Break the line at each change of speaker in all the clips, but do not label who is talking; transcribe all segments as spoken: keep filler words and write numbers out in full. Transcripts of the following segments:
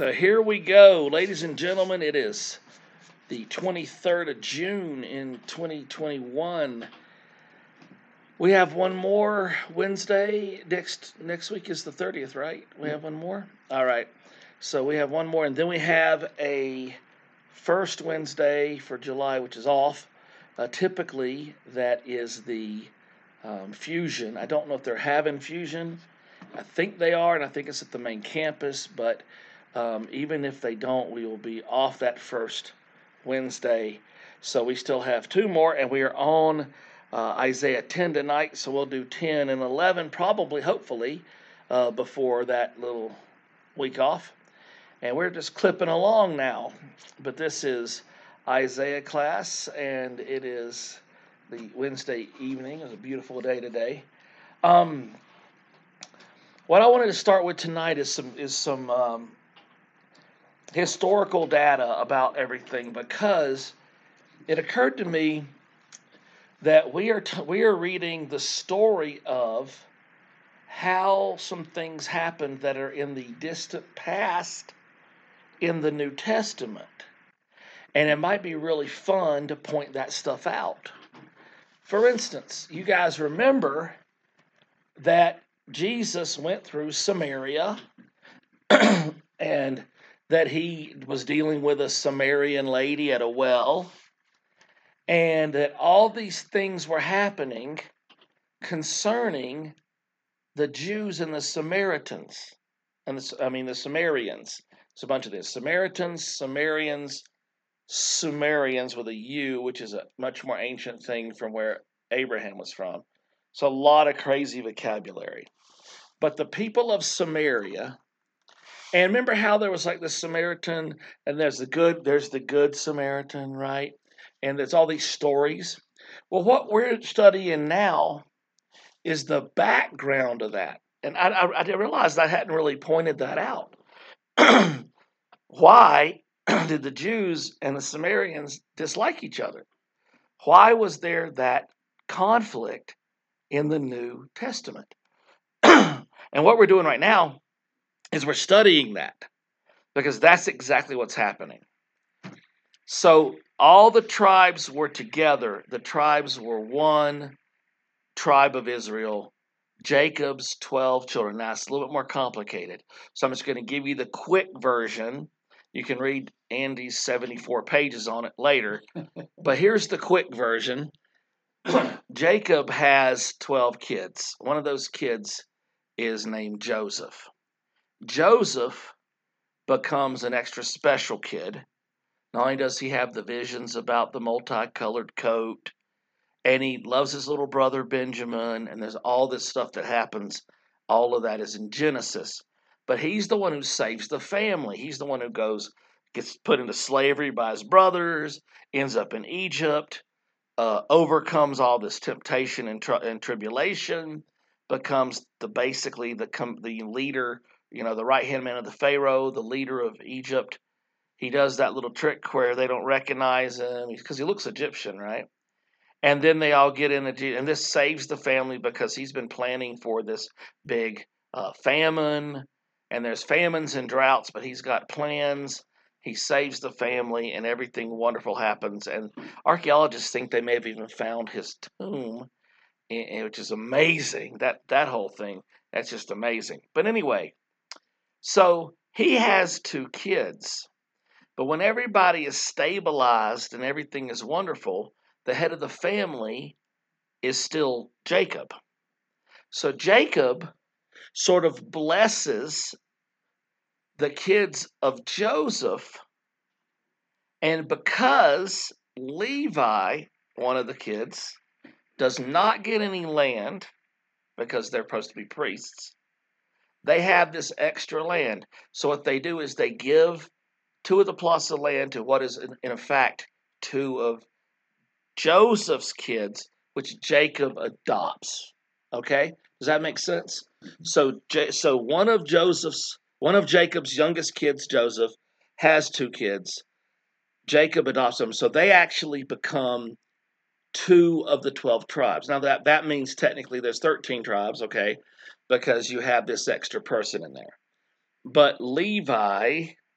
So here we go, ladies and gentlemen. It is the twenty-third of June in twenty twenty-one. We have one more Wednesday. Next next week is the thirtieth, right? We have one more? All right. So we have one more, and then we have a first Wednesday for July, which is off. Uh, typically, that is the um, Fusion. I don't know if they're having Fusion. I think they are, and I think it's at the main campus, but um, even if they don't, we will be off that first Wednesday. So we still have two more, and we are on uh, Isaiah ten tonight, so we'll do ten and eleven, probably, hopefully, uh, before that little week off. And we're just clipping along now. But this is Isaiah class, and it is the Wednesday evening. It's a beautiful day today. Um, what I wanted to start with tonight is some is some um, historical data about everything, because it occurred to me that we are t- we are reading the story of how some things happened that are in the distant past in the New Testament. And it might be really fun to point that stuff out. For instance, you guys remember that Jesus went through Samaria and that he was dealing with a Samaritan lady at a well, and that all these things were happening concerning the Jews and the Samaritans, and the, I mean the Sumerians. It's a bunch of this: Samaritans, Sumerians, Sumerians with a U, which is a much more ancient thing from where Abraham was from. So a lot of crazy vocabulary. But the people of Samaria, and remember how there was like the Samaritan, and there's the good, there's the good Samaritan, right? And there's all these stories. Well, what we're studying now is the background of that. And I, I, I realized I hadn't really pointed that out. Why did the Jews and the Samaritans dislike each other? Why was there that conflict in the New Testament? And what we're doing right now is we're studying that, because that's exactly what's happening. So all the tribes were together. The tribes were one tribe of Israel, Jacob's twelve children. Now, it's a little bit more complicated. So I'm just going to give you the quick version. You can read Andy's seventy-four pages on it later. But here's the quick version. Jacob has twelve kids. One of those kids is named Joseph. Joseph becomes an extra special kid. Not only does he have the visions about the multicolored coat, and he loves his little brother Benjamin, and there's all this stuff that happens. All of that is in Genesis. But he's the one who saves the family. He's the one who goes, gets put into slavery by his brothers, ends up in Egypt, uh, overcomes all this temptation and, tri- and tribulation, becomes the basically the com- the leader, you know, the right hand man of the Pharaoh, the leader of Egypt. He does that little trick where they don't recognize him because he looks Egyptian, right? And then they all get in, the, and this saves the family because he's been planning for this big uh, famine, and there's famines and droughts, but he's got plans. He saves the family, and everything wonderful happens. And archaeologists think they may have even found his tomb, which is amazing. That that whole thing, that's just amazing. But anyway, so he has two kids. But when everybody is stabilized and everything is wonderful, the head of the family is still Jacob. So Jacob sort of blesses the kids of Joseph, and because Levi, one of the kids, does not get any land because they're supposed to be priests, they have this extra land. So what they do is they give two of the plots of land to what is in, in fact two of Joseph's kids, which Jacob adopts. Okay, does that make sense? So, so one of Joseph's, one of Jacob's youngest kids, Joseph, has two kids. Jacob adopts them, so they actually become two of the twelve tribes. Now that that means technically there's thirteen tribes, okay, because you have this extra person in there. But Levi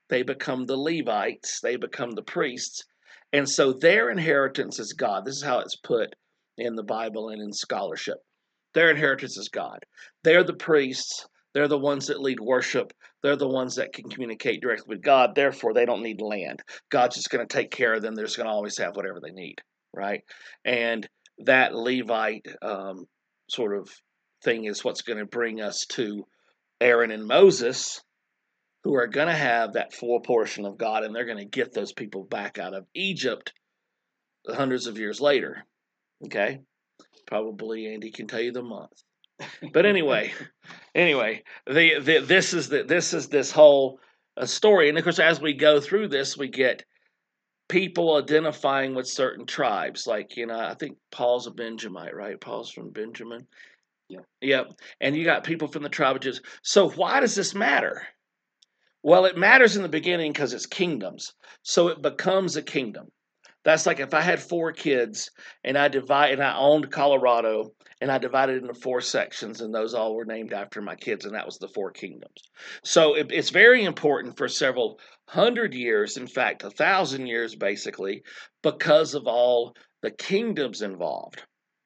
they become the Levites, they become the priests. And so their inheritance is God. This is how it's put in the Bible and in scholarship. Their inheritance is God. They're the priests. They're the ones that lead worship. They're the ones that can communicate directly with God. Therefore, they don't need land. God's just going to take care of them. They're just going to always have whatever they need, right? And that Levite um, sort of thing is what's going to bring us to Aaron and Moses, who are going to have that full portion of God, and they're going to get those people back out of Egypt hundreds of years later. Okay? Probably Andy can tell you the month. But anyway, anyway, the, the this is the this is this whole uh, story, and of course, as we go through this, we get people identifying with certain tribes. Like, you know, I think Paul's a Benjamite, right? Paul's from Benjamin.
Yeah.
Yep. And you got people from the tribe of Judah. So why does this matter? Well, it matters in the beginning because it's kingdoms. So it becomes a kingdom. That's like if I had four kids and I divide and I owned Colorado and I divided it into four sections, and those all were named after my kids, and that was the four kingdoms. So it, it's very important for several hundred years, in fact, a thousand years basically, because of all the kingdoms involved.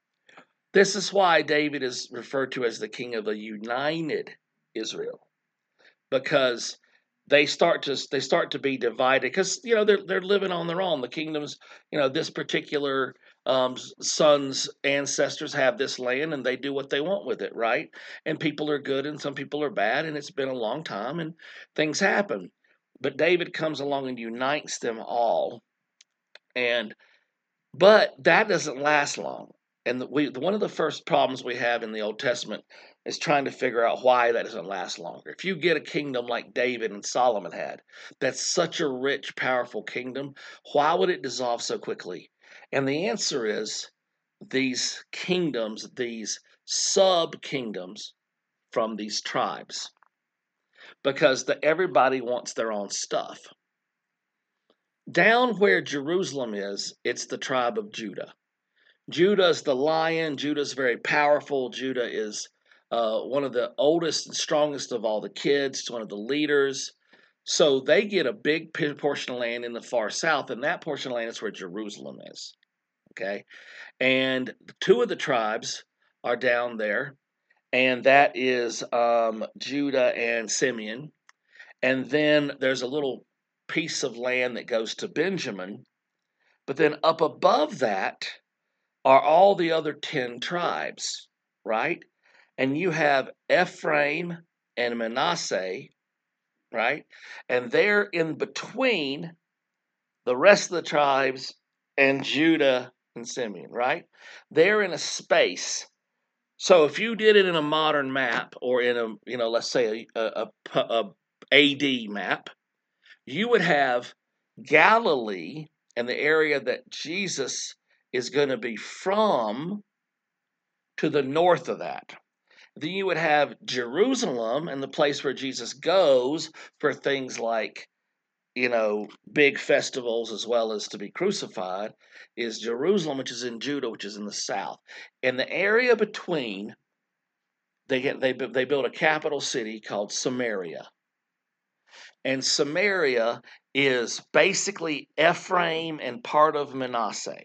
This is why David is referred to as the king of a united Israel, because they start to they start to be divided because you know they're they're living on their own. The kingdoms, you know, this particular um, son's ancestors have this land and they do what they want with it, right? And people are good and some people are bad, and it's been a long time and things happen. But David comes along and unites them all, and but that doesn't last long. And we one of the first problems we have in the Old Testament is trying to figure out why that doesn't last longer. If you get a kingdom like David and Solomon had, that's such a rich, powerful kingdom, why would it dissolve so quickly? And the answer is these kingdoms, these sub kingdoms from these tribes, because the, everybody wants their own stuff. Down where Jerusalem is, it's the tribe of Judah. Judah is the lion. Judah is very powerful. Judah is uh, one of the oldest and strongest of all the kids. It's one of the leaders. So they get a big portion of land in the far south, and that portion of land is where Jerusalem is. Okay? And two of the tribes are down there, and that is um, Judah and Simeon. And then there's a little piece of land that goes to Benjamin. But then up above that are all the other ten tribes, right? And you have Ephraim and Manasseh, right? And they're in between the rest of the tribes and Judah and Simeon, right? They're in a space. So if you did it in a modern map or in a, you know, let's say a, a, a, a A D map, you would have Galilee and the area that Jesus is going to be from to the north of that. Then you would have Jerusalem and the place where Jesus goes for things like, you know, big festivals as well as to be crucified, is Jerusalem, which is in Judah, which is in the south. In the area between, they get they they build a capital city called Samaria. And Samaria is basically Ephraim and part of Manasseh.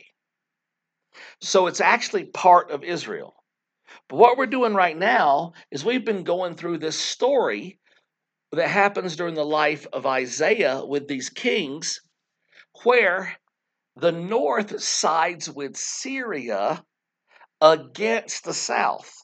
So it's actually part of Israel. But what we're doing right now is we've been going through this story that happens during the life of Isaiah with these kings, where the north sides with Syria against the south.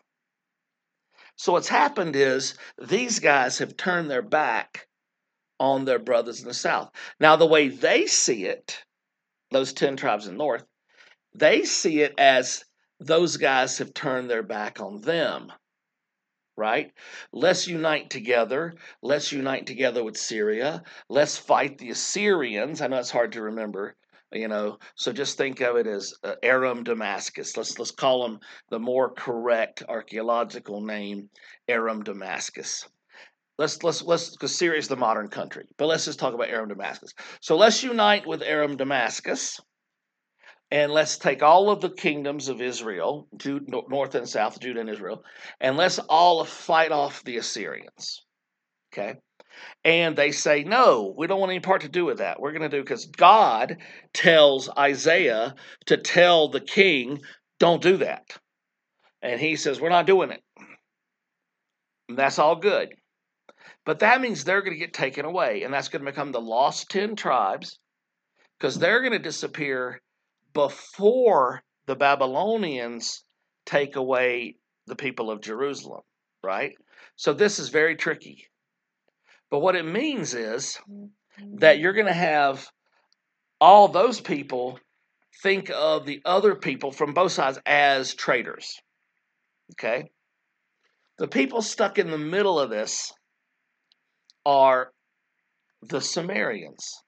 So what's happened is these guys have turned their back on their brothers in the south. Now, the way they see it, those ten tribes in the north, they see it as those guys have turned their back on them, right? Let's unite together. Let's unite together with Syria. Let's fight the Assyrians. I know it's hard to remember, you know, so just think of it as uh, Aram Damascus. Let's let's call them the more correct archaeological name, Aram Damascus. Let's let's let's because Syria is the modern country, but let's just talk about Aram Damascus. So let's unite with Aram Damascus, and let's take all of the kingdoms of Israel, Jude, north and south, Judah and Israel, and let's all fight off the Assyrians. Okay, And they say, no, we don't want any part to do with that. We're going to do, because God tells Isaiah to tell the king, don't do that. And he says, we're not doing it. And that's all good. But that means they're going to get taken away. And that's going to become the lost ten tribes, because they're going to disappear before the Babylonians take away the people of Jerusalem, right? So this is very tricky. But what it means is that you're going to have all those people think of the other people from both sides as traitors, okay? The people stuck in the middle of this are the Sumerians.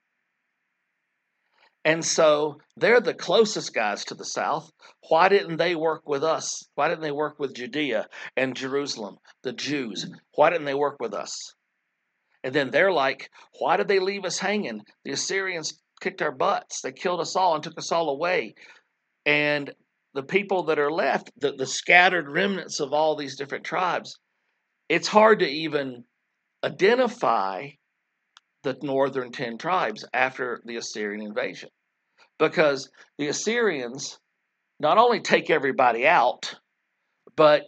And so they're the closest guys to the south. Why didn't they work with us? Why didn't they work with Judea and Jerusalem, the Jews? Why didn't they work with us? And then they're like, why did they leave us hanging? The Assyrians kicked our butts. They killed us all and took us all away. And the people that are left, the, the scattered remnants of all these different tribes, it's hard to even identify the northern ten tribes after the Assyrian invasion. Because the Assyrians not only take everybody out, but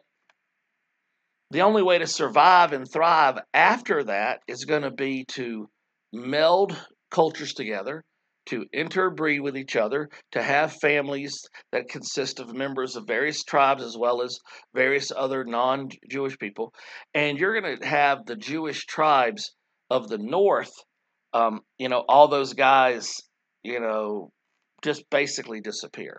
the only way to survive and thrive after that is going to be to meld cultures together, to interbreed with each other, to have families that consist of members of various tribes as well as various other non-Jewish people. And you're going to have the Jewish tribes of the north, um, you know, all those guys, you know, just basically disappear.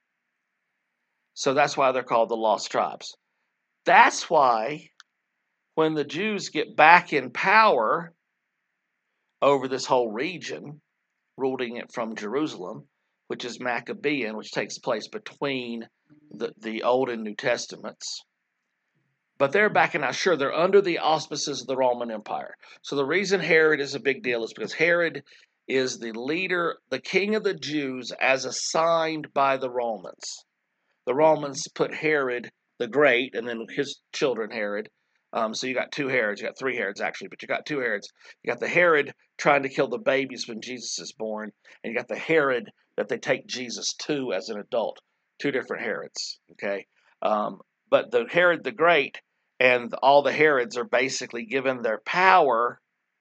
So that's why they're called the lost tribes. That's why when the Jews get back in power over this whole region, ruling it from Jerusalem, which is Maccabean, which takes place between the, the Old and New Testaments. But they're back in, now sure, they're under the auspices of the Roman Empire. So the reason Herod is a big deal is because Herod is the leader, the king of the Jews, as assigned by the Romans. The Romans put Herod the Great, and then his children Herod. Um, so you got two Herods, you got three Herods actually, but you got two Herods. You got the Herod trying to kill the babies when Jesus is born, and you got the Herod that they take Jesus to as an adult. Two different Herods, okay? Um, but the Herod the Great and all the Herods are basically given their power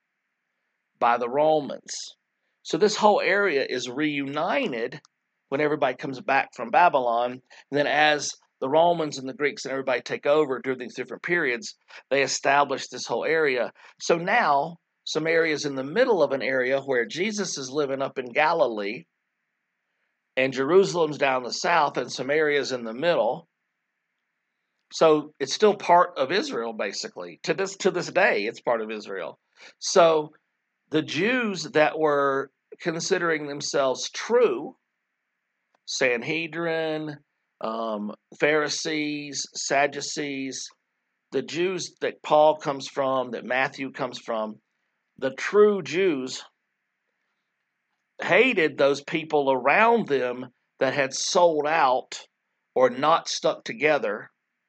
by the Romans. So this whole area is reunited when everybody comes back from Babylon. And then as the Romans and the Greeks and everybody take over during these different periods, they establish this whole area. So now Samaria is in the middle of an area where Jesus is living up in Galilee, and Jerusalem's down the south, and Samaria is in the middle. So it's still part of Israel, basically. To this to this day, it's part of Israel. So the Jews that were considering themselves true, Sanhedrin, um, Pharisees, Sadducees, the Jews that Paul comes from, that Matthew comes from, the true Jews hated those people around them that had sold out or not stuck together.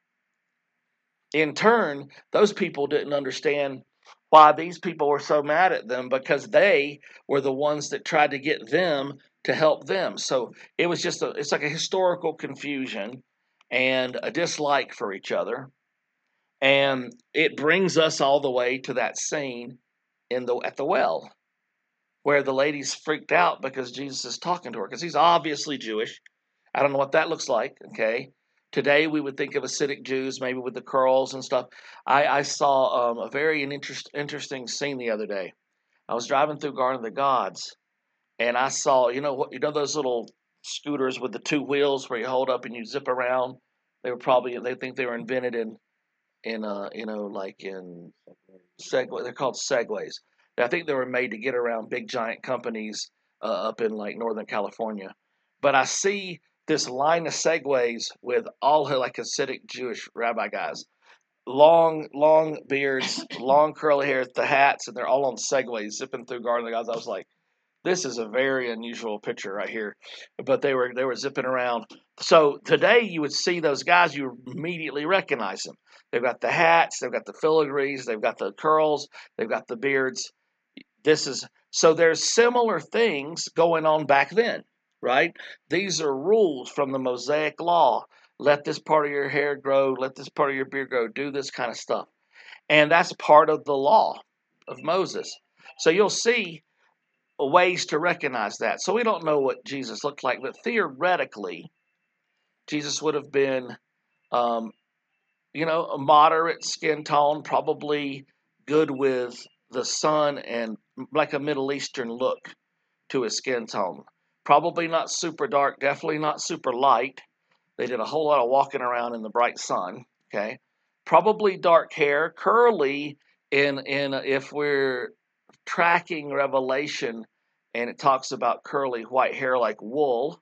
In turn, those people didn't understand why these people were so mad at them, because they were the ones that tried to get them to help them. So it was just a, it's like a historical confusion and a dislike for each other. And it brings us all the way to that scene in the at the well, where the lady's freaked out because Jesus is talking to her, because he's obviously Jewish. I don't know what that looks like, okay? Today we would think of Hasidic Jews, maybe with the curls and stuff. I, I saw um, a very interest, interesting scene the other day. I was driving through Garden of the Gods, and I saw, you know what, you know those little scooters with the two wheels where you hold up and you zip around? They were probably, they think they were invented in, in uh, you know, like in Segway. They're called Segways. I think they were made to get around big giant companies uh, up in like Northern California. But I see this line of Segways with all like Hasidic Jewish rabbi guys, long, long beards, long curly hair, the hats, and they're all on Segways zipping through Garden of the Gods. I was like, This is a very unusual picture right here, but they were they were zipping around. So today you would see those guys, you immediately recognize them. They've got the hats, they've got the filigrees, they've got the curls, they've got the beards. This is so there's similar things going on back then, right? These are rules from the Mosaic law. Let this part of your hair grow, let this part of your beard grow, do this kind of stuff. And that's part of the law of Moses. So you'll see ways to recognize that. So we don't know what Jesus looked like, but theoretically, Jesus would have been, um, you know, a moderate skin tone, probably good with the sun and like a Middle Eastern look to his skin tone. Probably not super dark, definitely not super light. They did a whole lot of walking around in the bright sun. Okay, probably dark hair, curly. In in if we're tracking Revelation, and it talks about curly white hair like wool,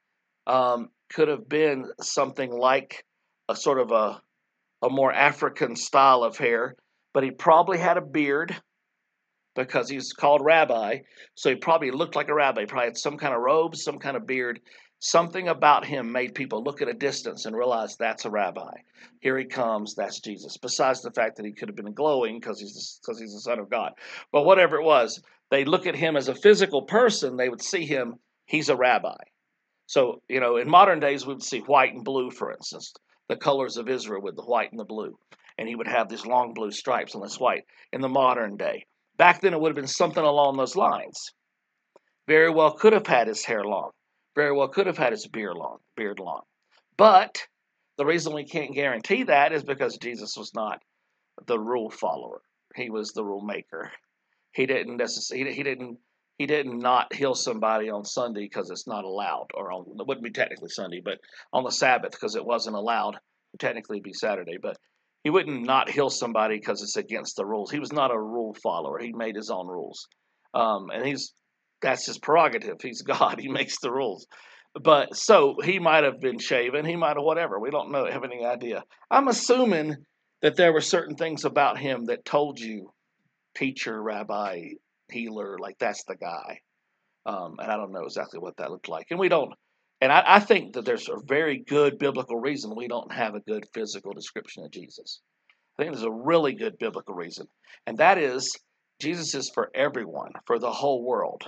um, could have been something like a sort of a a more African style of hair, but he probably had a beard because he's called rabbi. So he probably looked like a rabbi. He probably had some kind of robe, some kind of beard. Something about him made people look at a distance and realize that's a rabbi. Here he comes, that's Jesus. Besides the fact that he could have been glowing because he's because he's the Son of God. But whatever it was, they look at him as a physical person, they would see him, he's a rabbi. So, you know, in modern days, we would see white and blue, for instance, the colors of Israel with the white and the blue. And he would have these long blue stripes on this white in the modern day. Back then, it would have been something along those lines. Very well could have had his hair long. Very well could have had his beard long. Beard long. But the reason we can't guarantee that is because Jesus was not the rule follower. He was the rule maker. He didn't necessarily. He didn't. He didn't not heal somebody on Sunday because it's not allowed, or on it wouldn't be technically Sunday, but on the Sabbath because it wasn't allowed. It would technically be Saturday, but he wouldn't not heal somebody because it's against the rules. He was not a rule follower. He made his own rules, um, and he's that's his prerogative. He's God. He makes the rules. But so he might have been shaven. He might have whatever. We don't know. Have any idea. I'm assuming that there were certain things about him that told you, teacher, rabbi, healer, like that's the guy. Um, and I don't know exactly what that looked like. And we don't, and I, I think that there's a very good biblical reason we don't have a good physical description of Jesus. I think there's a really good biblical reason. And that is, Jesus is for everyone, for the whole world.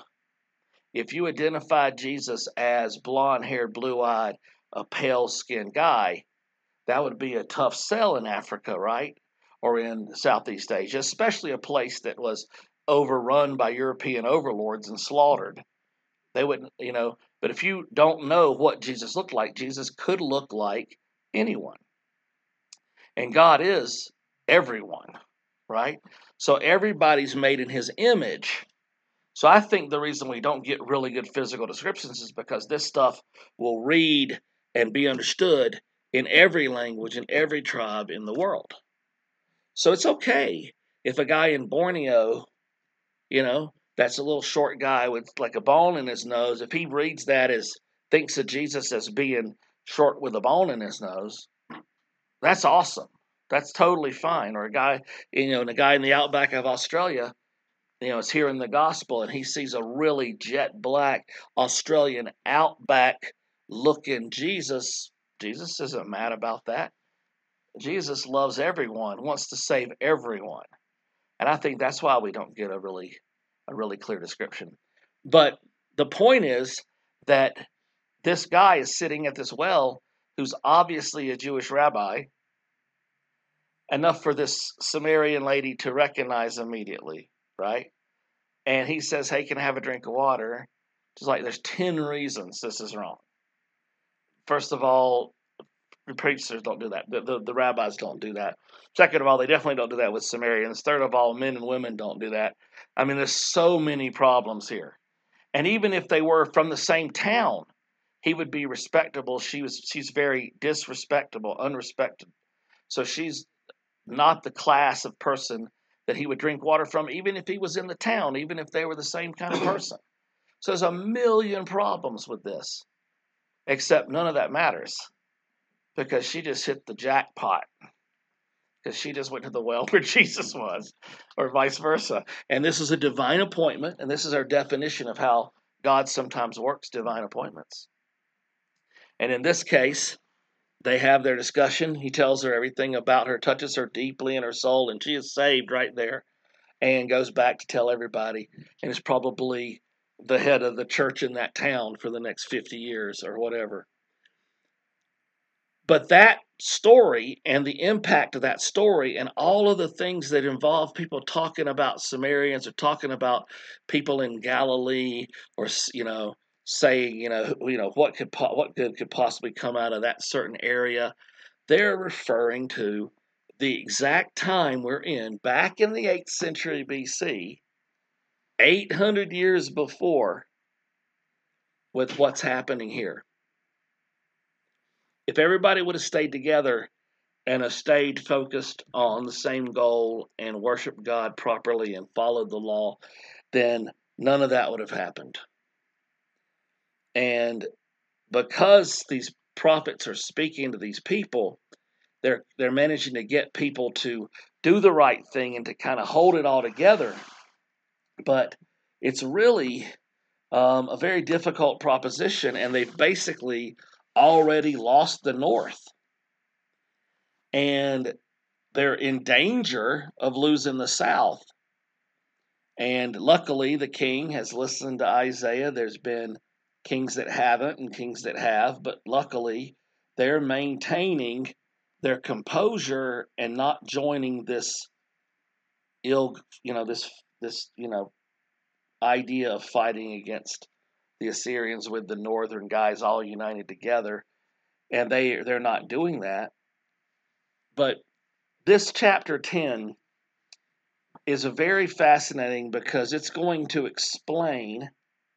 If you identify Jesus as blonde-haired, blue-eyed, a pale-skinned guy, that would be a tough sell in Africa, right? Or in Southeast Asia, especially a place that was overrun by European overlords and slaughtered. They wouldn't, you know, but if you don't know what Jesus looked like, Jesus could look like anyone. And God is everyone, right? So everybody's made in his image. So I think the reason we don't get really good physical descriptions is because this stuff will read and be understood in every language, in every tribe in the world. So it's okay if a guy in Borneo, you know, that's a little short guy with like a bone in his nose, if he reads that as, thinks of Jesus as being short with a bone in his nose, that's awesome. That's totally fine. Or a guy, you know, and a guy in the outback of Australia, you know, is hearing the gospel and he sees a really jet black Australian outback looking Jesus. Jesus isn't mad about that. Jesus loves everyone, wants to save everyone. And I think that's why we don't get a really a really clear description. But the point is that this guy is sitting at this well who's obviously a Jewish rabbi, enough for this Sumerian lady to recognize immediately, right? And he says, hey, can I have a drink of water? Just like there's ten reasons this is wrong. First of all, the preachers don't do that. The, the, the rabbis don't do that. Second of all, they definitely don't do that with Samaritans. Third of all, men and women don't do that. I mean, there's so many problems here. And even if they were from the same town, he would be respectable. She was she's very disrespectable, unrespected. So she's not the class of person that he would drink water from, even if he was in the town, even if they were the same kind of person. So there's a million problems with this, except none of that matters because she just hit the jackpot. because she just went to the well where Jesus was, or vice versa. And this is a divine appointment, and this is our definition of how God sometimes works divine appointments. And in this case, they have their discussion. He tells her everything about her, touches her deeply in her soul, and she is saved right there, and goes back to tell everybody, and is probably the head of the church in that town for the next fifty years or whatever. But that story and the impact of that story and all of the things that involve people talking about Samaritans or talking about people in Galilee, or, you know, saying, you know, you know what could what good could possibly come out of that certain area, they're referring to the exact time we're in, back in the eighth century B C, eight hundred years before, with what's happening here. If everybody would have stayed together and have stayed focused on the same goal and worshiped God properly and followed the law, then none of that would have happened. And because these prophets are speaking to these people, they're they're managing to get people to do the right thing and to kind of hold it all together. But it's really um, a very difficult proposition, and they've basically already lost the North. And they're in danger of losing the South. And luckily, the king has listened to Isaiah. There's been kings that haven't and kings that have, but luckily, they're maintaining their composure and not joining this ill, you know, this this you know idea of fighting against the Assyrians with the northern guys all united together, and they they're not doing that. But this chapter ten is a very fascinating, because it's going to explain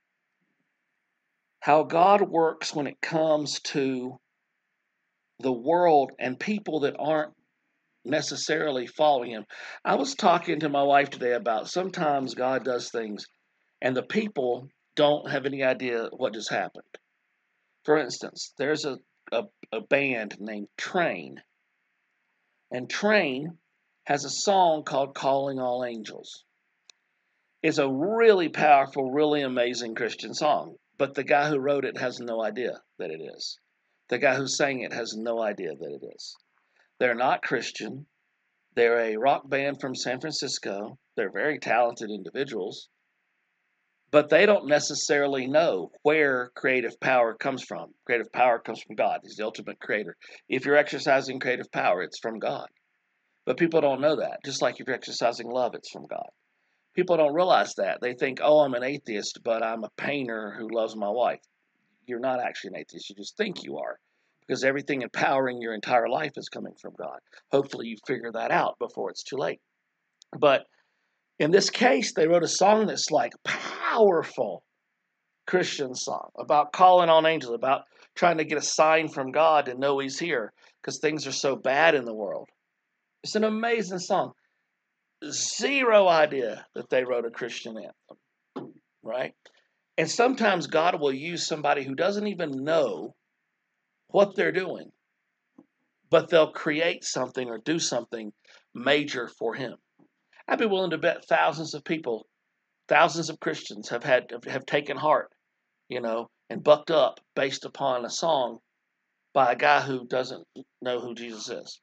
how God works when it comes to the world and people that aren't necessarily following him. I was talking to my wife today about sometimes God does things and the people don't have any idea what just happened. For instance, there's a, a, a band named Train, and Train has a song called Calling All Angels. It's a really powerful, really amazing Christian song, but the guy who wrote it has no idea that it is. The guy who sang it has no idea that it is. They're not Christian. They're a rock band from San Francisco. They're very talented individuals, but they don't necessarily know where creative power comes from. Creative power comes from God. He's the ultimate creator. If you're exercising creative power, it's from God. But people don't know that. Just like if you're exercising love, it's from God. People don't realize that. They think, oh, I'm an atheist, but I'm a painter who loves my wife. You're not actually an atheist. You just think you are, because everything empowering your entire life is coming from God. Hopefully you figure that out before it's too late. But in this case, they wrote a song that's like powerful Christian song about calling on angels, about trying to get a sign from God to know he's here because things are so bad in the world. It's an amazing song. Zero idea that they wrote a Christian anthem, right? And sometimes God will use somebody who doesn't even know what they're doing, but they'll create something or do something major for him. I'd be willing to bet thousands of people, thousands of Christians have had have taken heart, you know, and bucked up based upon a song by a guy who doesn't know who Jesus is.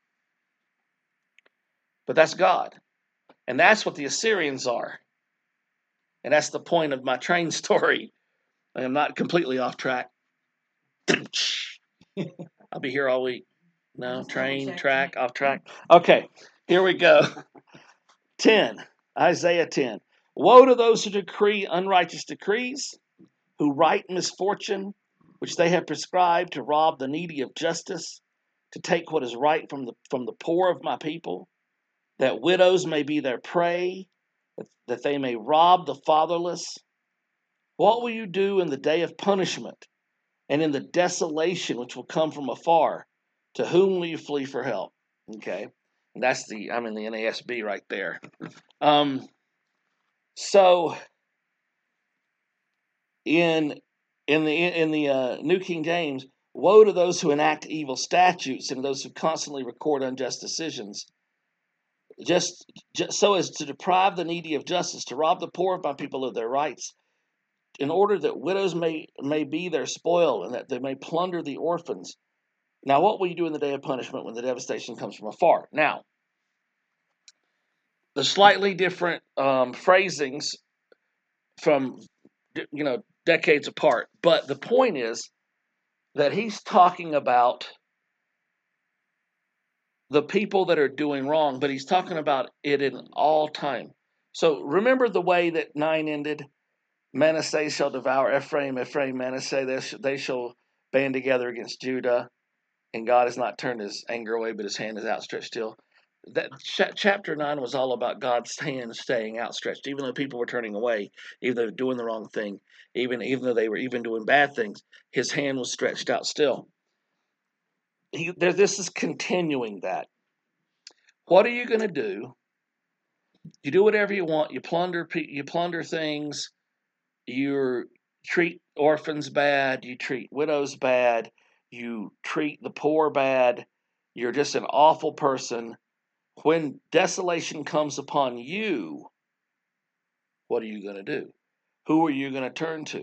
But that's God. And that's what the Assyrians are. And that's the point of my train story. I am not completely off track. I'll be here all week. No, train, track, off track. Okay, here we go. ten, Isaiah ten. Woe to those who decree unrighteous decrees, who write misfortune, which they have prescribed, to rob the needy of justice, to take what is right from the from the poor of my people, that widows may be their prey, that they may rob the fatherless. What will you do in the day of punishment and in the desolation which will come from afar? To whom will you flee for help? Okay, and that's the I'm in the N A S B right there. Um, so in in the in the uh, New King James, woe to those who enact evil statutes and those who constantly record unjust decisions. just, just so as to deprive the needy of justice, to rob the poor of my people of their rights, in order that widows may, may be their spoil, and that they may plunder the orphans. Now, what will you do in the day of punishment when the devastation comes from afar? Now, the slightly different um, phrasings from, you know, decades apart, but the point is that he's talking about the people that are doing wrong, but he's talking about it in all time. So remember the way that nine ended? Manasseh shall devour Ephraim, Ephraim, Manasseh, they, sh- they shall band together against Judah, and God has not turned his anger away, but his hand is outstretched still. That ch- chapter nine was all about God's hand staying outstretched, even though people were turning away, even though they were doing the wrong thing, even, even though they were even doing bad things, his hand was stretched out still. He, there, this is continuing that. What are you going to do? You do whatever you want. You plunder, you plunder things. You treat orphans bad. You treat widows bad. You treat the poor bad. You're just an awful person. When desolation comes upon you, what are you going to do? Who are you going to turn to?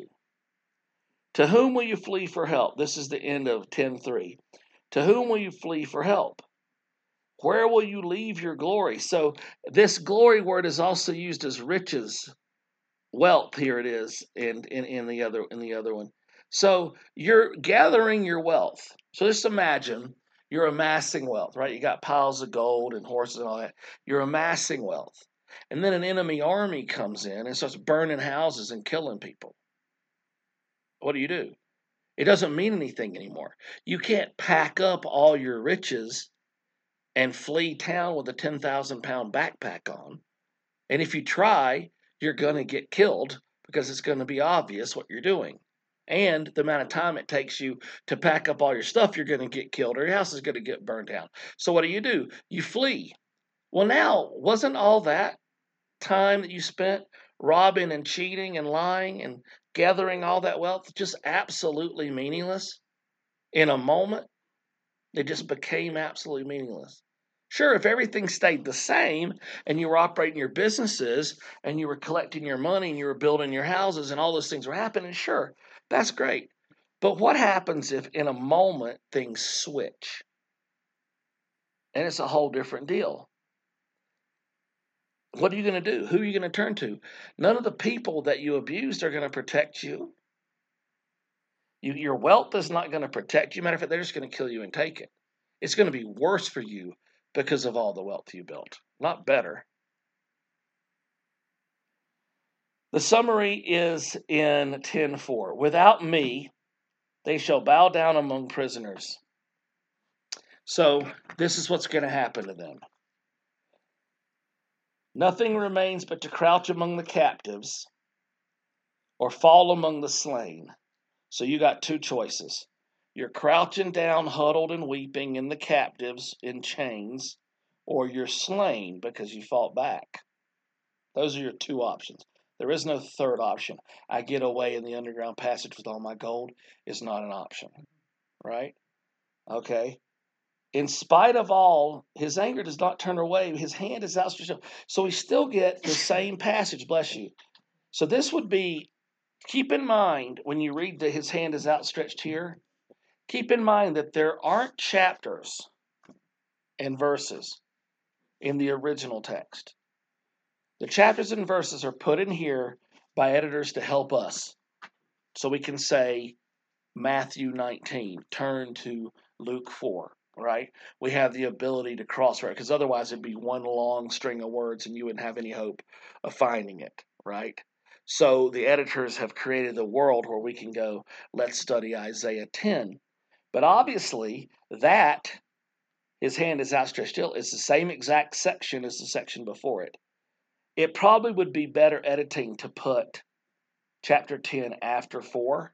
To whom will you flee for help? This is the end of ten three. To whom will you flee for help? Where will you leave your glory? So this glory word is also used as riches, wealth. Here it is in, in, in the other in the other one. So you're gathering your wealth. So just imagine you're amassing wealth, right? You got piles of gold and horses and all that. You're amassing wealth. And then an enemy army comes in and starts burning houses and killing people. What do you do? It doesn't mean anything anymore. You can't pack up all your riches and flee town with a ten thousand pound backpack on. And if you try, you're going to get killed because it's going to be obvious what you're doing. And the amount of time it takes you to pack up all your stuff, you're going to get killed or your house is going to get burned down. So what do you do? You flee. Well, now, wasn't all that time that you spent robbing and cheating and lying and gathering all that wealth just absolutely meaningless in a moment? It just became absolutely meaningless. Sure, if everything stayed the same and you were operating your businesses and you were collecting your money and you were building your houses and all those things were happening, sure, that's great. But what happens if in a moment things switch? And it's a whole different deal. What are you going to do? Who are you going to turn to? None of the people that you abused are going to protect you. you your wealth is not going to protect you. Matter of fact, they're just going to kill you and take it. It's going to be worse for you because of all the wealth you built, not better. The summary is in ten four. Without me, they shall bow down among prisoners. So this is what's going to happen to them. Nothing remains but to crouch among the captives or fall among the slain. So you got two choices. You're crouching down, huddled and weeping in the captives in chains, or you're slain because you fought back. Those are your two options. There is no third option. I get away in the underground passage with all my gold is not an option, right? Okay. In spite of all, his anger does not turn away. His hand is outstretched. So we still get the same passage, bless you. So this would be, keep in mind when you read that his hand is outstretched here, keep in mind that there aren't chapters and verses in the original text. The chapters and verses are put in here by editors to help us. So we can say Matthew nineteen, turn to Luke four, right? We have the ability to cross-reference, because otherwise it'd be one long string of words and you wouldn't have any hope of finding it, right? So the editors have created a world where we can go, let's study Isaiah ten. But obviously that, his hand is outstretched still, is the same exact section as the section before it. It probably would be better editing to put chapter ten after four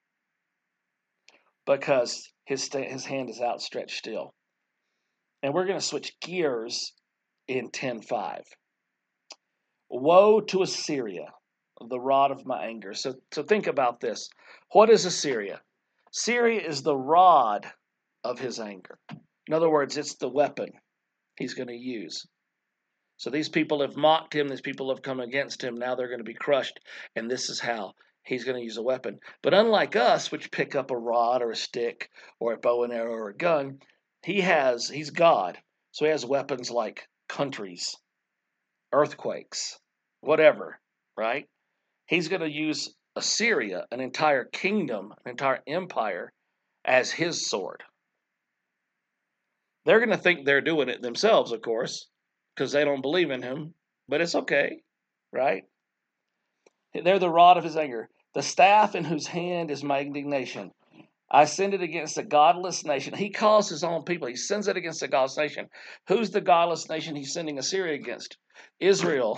because his, his hand is outstretched still. And we're going to switch gears in ten five. Woe to Assyria, the rod of my anger. So, so think about this. What is Assyria? Syria is the rod of his anger. In other words, it's the weapon he's going to use. So these people have mocked him. These people have come against him. Now they're going to be crushed. And this is how he's going to use a weapon. But unlike us, which pick up a rod or a stick or a bow and arrow or a gun, he has, he's God. So he has weapons like countries, earthquakes, whatever, right? He's going to use Assyria, an entire kingdom, an entire empire, as his sword. They're going to think they're doing it themselves, of course, because they don't believe in him, but it's okay, right? They're the rod of his anger, the staff in whose hand is my indignation. I send it against a godless nation. He calls his own people. He sends it against a godless nation. Who's the godless nation he's sending Assyria against? Israel.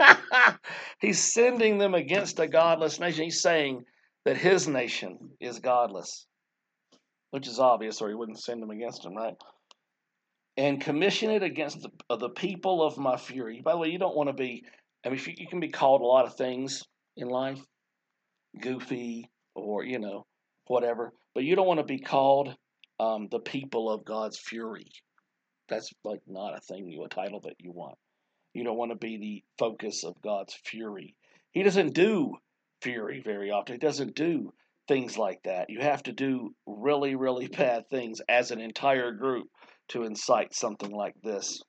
He's sending them against a godless nation. He's saying that his nation is godless, which is obvious, or he wouldn't send them against them, right? And commission it against the, uh, the people of my fury. By the way, you don't want to be, I mean, you, you can be called a lot of things in life, goofy or, you know, whatever, but you don't want to be called um, the people of God's fury. That's like not a thing, you a title that you want. You don't want to be the focus of God's fury. He doesn't do fury very often. He doesn't do things like that. You have to do really, really bad things as an entire group to incite something like this.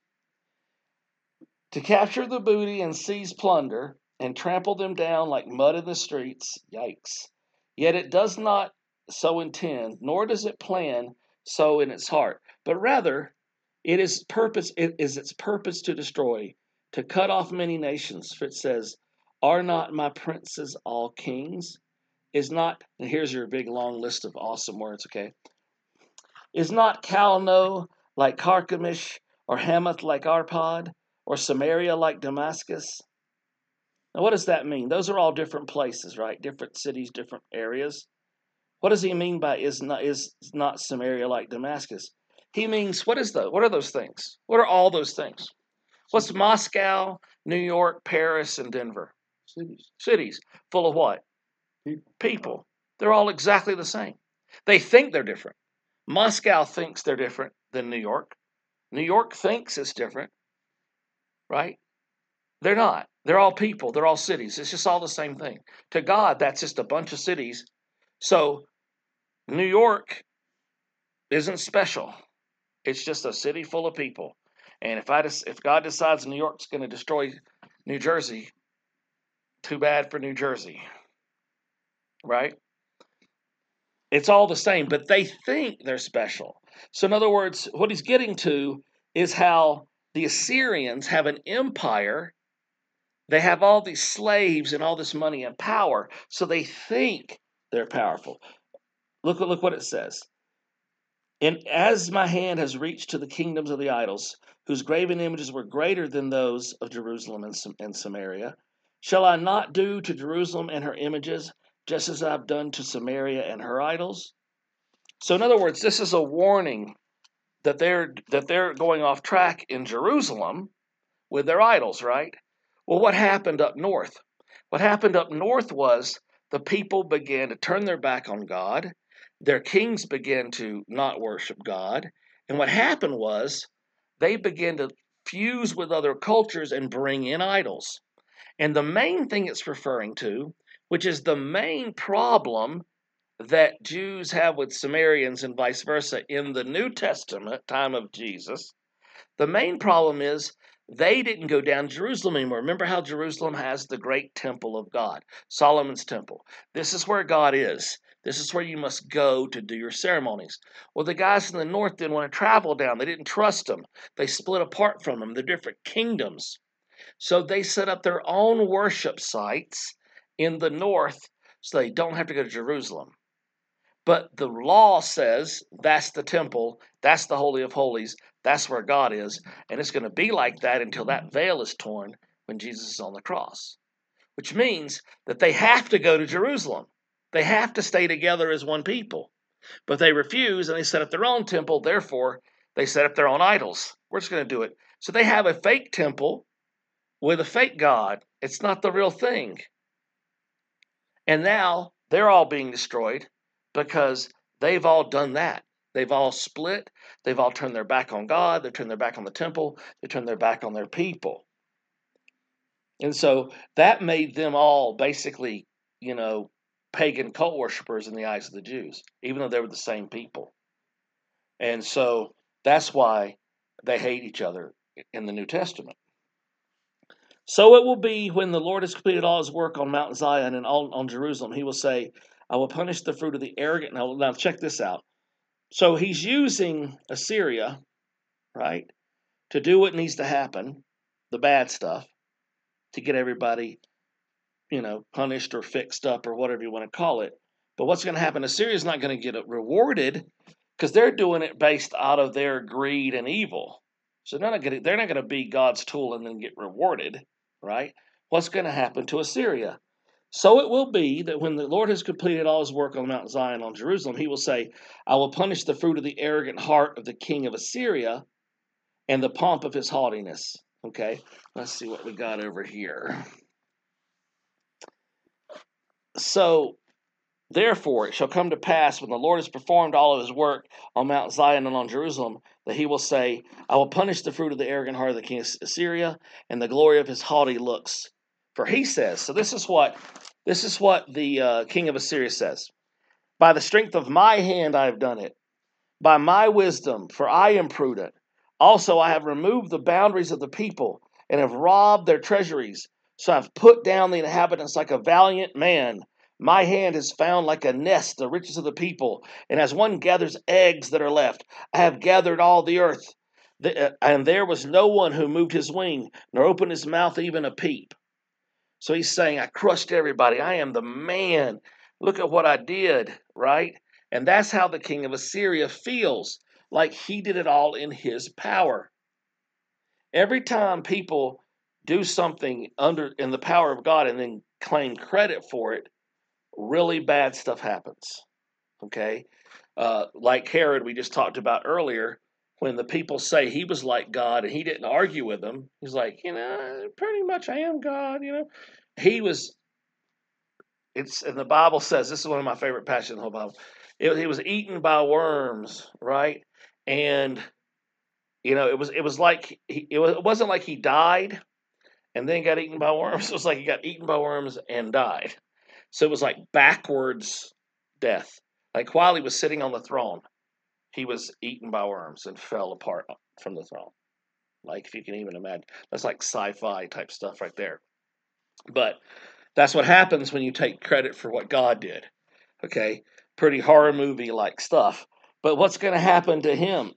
To capture the booty and seize plunder and trample them down like mud in the streets. Yikes. Yet it does not so intend, nor does it plan so in its heart, but rather it is purpose it is its purpose to destroy, to cut off many nations. For it says, are not my princes all kings? Is not, and here's your big long list of awesome words, okay? Is not Calno like Carchemish, or Hamath like Arpad, or Samaria like Damascus? Now, what does that mean? Those are all different places, right? Different cities, different areas. What does he mean by is not is not Samaria like Damascus? He means, what is the what are those things? What are all those things? What's Moscow, New York, Paris, and Denver?
Cities.
Cities full of what?
People.
People. They're all exactly the same. They think they're different. Moscow thinks they're different than New York. New York thinks it's different, right? They're not. They're all people. They're all cities. It's just all the same thing. To God, that's just a bunch of cities. So New York isn't special. It's just a city full of people. And if I if God decides New York's going to destroy New Jersey, too bad for New Jersey, right? It's all the same, but they think they're special. So in other words, what he's getting to is how the Assyrians have an empire. They have all these slaves and all this money and power, so they think they're powerful. Look, look what it says. And as my hand has reached to the kingdoms of the idols, whose graven images were greater than those of Jerusalem and, and Samaria, shall I not do to Jerusalem and her images just as I've done to Samaria and her idols? So in other words, this is a warning that they're that they're going off track in Jerusalem with their idols, right? Well, what happened up north? What happened up north was the people began to turn their back on God. Their kings began to not worship God. And what happened was they began to fuse with other cultures and bring in idols. And the main thing it's referring to, which is the main problem that Jews have with Samaritans and vice versa in the New Testament time of Jesus, the main problem is they didn't go down to Jerusalem anymore. Remember how Jerusalem has the great temple of God, Solomon's temple. This is where God is. This is where you must go to do your ceremonies. Well, the guys in the north didn't want to travel down. They didn't trust him. They split apart from him. They're different kingdoms. So they set up their own worship sites in the north so they don't have to go to Jerusalem. But the law says that's the temple, that's the Holy of Holies, that's where God is, and it's going to be like that until that veil is torn when Jesus is on the cross. Which means that they have to go to Jerusalem. They have to stay together as one people. But they refuse and they set up their own temple, therefore they set up their own idols. We're just going to do it. So they have a fake temple with a fake God. It's not the real thing. And now they're all being destroyed because they've all done that. They've all split. They've all turned their back on God. They've turned their back on the temple. They turned their back on their people. And so that made them all basically, you know, pagan cult worshippers in the eyes of the Jews, even though they were the same people. And so that's why they hate each other in the New Testament. So it will be when the Lord has completed all his work on Mount Zion and all, on Jerusalem, he will say, I will punish the fruit of the arrogant. Now, now check this out. So he's using Assyria, right, to do what needs to happen, the bad stuff, to get everybody, you know, punished or fixed up or whatever you want to call it. But what's going to happen? Assyria is not going to get it rewarded because they're doing it based out of their greed and evil. So they're not going to, they're not going to be God's tool and then get rewarded, right? What's going to happen to Assyria? So it will be that when the Lord has completed all his work on Mount Zion, on Jerusalem, he will say, I will punish the fruit of the arrogant heart of the king of Assyria and the pomp of his haughtiness. Okay, let's see what we got over here. So, therefore, it shall come to pass when the Lord has performed all of his work on Mount Zion and on Jerusalem, that he will say, I will punish the fruit of the arrogant heart of the king of Assyria and the glory of his haughty looks. For he says, so this is what this is what the uh, king of Assyria says. By the strength of my hand I have done it, by my wisdom, for I am prudent. Also I have removed the boundaries of the people and have robbed their treasuries. So I have put down the inhabitants like a valiant man. My hand has found like a nest the riches of the people, and as one gathers eggs that are left, I have gathered all the earth. The, uh, and there was no one who moved his wing, nor opened his mouth even a peep. So he's saying, I crushed everybody. I am the man. Look at what I did, right? And that's how the king of Assyria feels, like he did it all in his power. Every time people do something under in the power of God and then claim credit for it, really bad stuff happens. Okay? Uh, like Herod, we just talked about earlier, when the people say he was like God and he didn't argue with them, he's like, you know, pretty much I am God, you know. He was, it's, and the Bible says, this is one of my favorite passages in the whole Bible. It, he was eaten by worms, right? And, you know, it was, it was like, he, it, was, it wasn't like he died and then got eaten by worms. It was like he got eaten by worms and died. So it was like backwards death. Like while he was sitting on the throne, he was eaten by worms and fell apart from the throne. Like if you can even imagine, that's like sci-fi type stuff right there. But that's what happens when you take credit for what God did. Okay, pretty horror movie like stuff. But what's going to happen to him?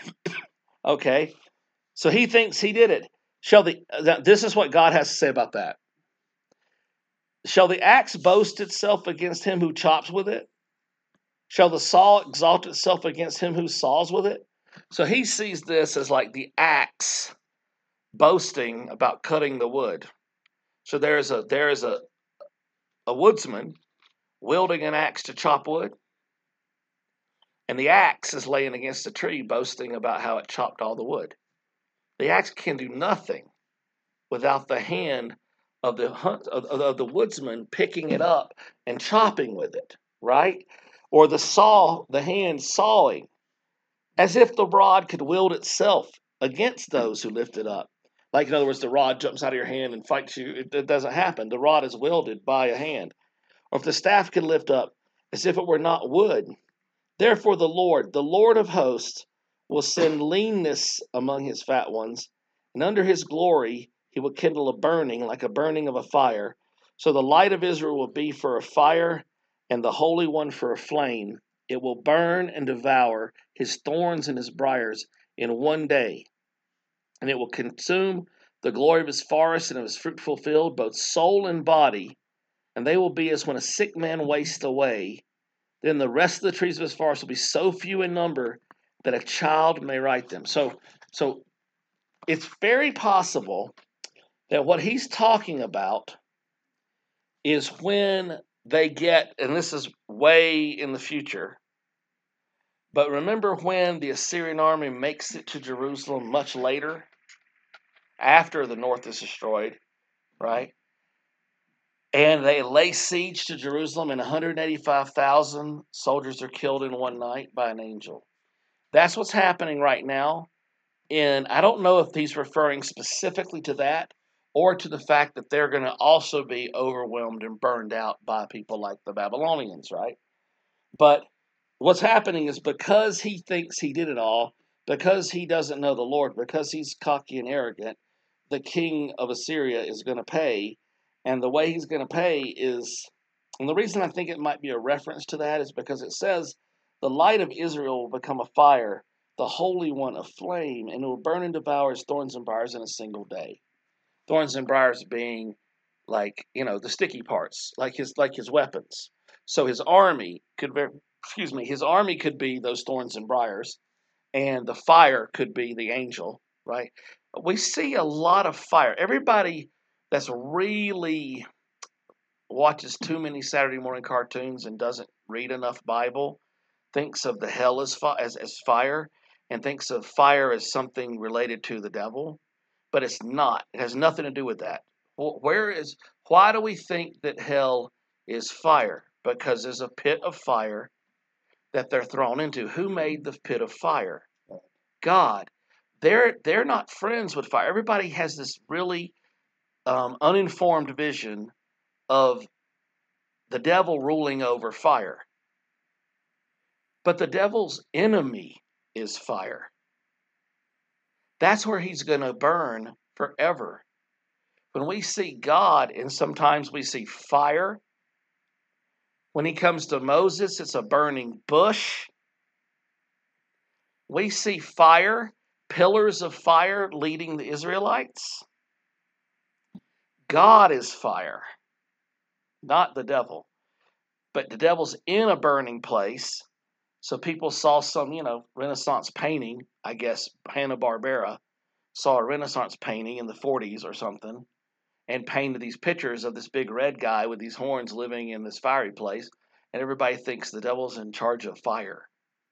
Okay, so he thinks he did it. Shall the this is what God has to say about that. Shall the axe boast itself against him who chops with it? Shall the saw exalt itself against him who saws with it? So he sees this as like the axe boasting about cutting the wood. So there is a there is a a woodsman wielding an axe to chop wood, and the axe is laying against a tree boasting about how it chopped all the wood. The axe can do nothing without the hand of the hunt, of, of the woodsman picking it up and chopping with it, right? Or the saw, the hand sawing, as if the rod could wield itself against those who lift it up. Like, in other words, the rod jumps out of your hand and fights you. It, it doesn't happen. The rod is wielded by a hand. Or if the staff could lift up as if it were not wood. Therefore the Lord, the Lord of hosts, will send leanness among his fat ones, and under his glory he will kindle a burning like a burning of a fire. So the light of Israel will be for a fire, and the Holy One for a flame. It will burn and devour his thorns and his briars in one day. And it will consume the glory of his forest and of his fruitful field, both soul and body. And they will be as when a sick man wastes away. Then the rest of the trees of his forest will be so few in number that a child may write them. So, so it's very possible that what he's talking about is when they get, and this is way in the future, but remember when the Assyrian army makes it to Jerusalem much later, after the north is destroyed, right? And they lay siege to Jerusalem, and one hundred eighty-five thousand soldiers are killed in one night by an angel. That's what's happening right now. And I don't know if he's referring specifically to that, or to the fact that they're going to also be overwhelmed and burned out by people like the Babylonians, right? But what's happening is because he thinks he did it all, because he doesn't know the Lord, because he's cocky and arrogant, the king of Assyria is going to pay. And the way he's going to pay is, and the reason I think it might be a reference to that is because it says, the light of Israel will become a fire, the Holy One a flame, and it will burn and devour his thorns and briars in a single day. Thorns and briars being like, you know, the sticky parts, like his like his weapons. So his army could be, excuse me, his army could be those thorns and briars, and the fire could be the angel, right? We see a lot of fire. Everybody that's really watches too many Saturday morning cartoons and doesn't read enough Bible thinks of the hell as, fi- as, as fire and thinks of fire as something related to the devil, but it's not. It has nothing to do with that. Where is, why do we think that hell is fire? Because there's a pit of fire that they're thrown into. Who made the pit of fire? God. They're they're not friends with fire. Everybody has this really um, uninformed vision of the devil ruling over fire. But the devil's enemy is fire. That's where he's going to burn forever. When we see God, and sometimes we see fire, when he comes to Moses, it's a burning bush. We see fire, pillars of fire leading the Israelites. God is fire, not the devil. But the devil's in a burning place. So people saw some, you know, Renaissance painting, I guess Hanna-Barbera saw a Renaissance painting in the forties or something and painted these pictures of this big red guy with these horns living in this fiery place. And everybody thinks the devil's in charge of fire.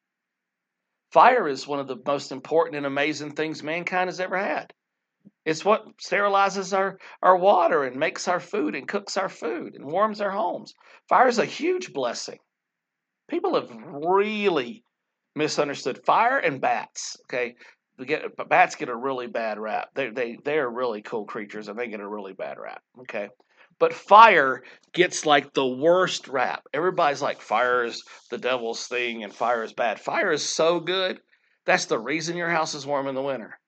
Fire is one of the most important and amazing things mankind has ever had. It's what sterilizes our, our water and makes our food and cooks our food and warms our homes. Fire is a huge blessing. People have really misunderstood fire and bats. Okay, we get bats get a really bad rap. They they they are really cool creatures and they get a really bad rap. Okay, but fire gets like the worst rap. Everybody's like fire is the devil's thing and fire is bad. Fire is so good. That's the reason your house is warm in the winter.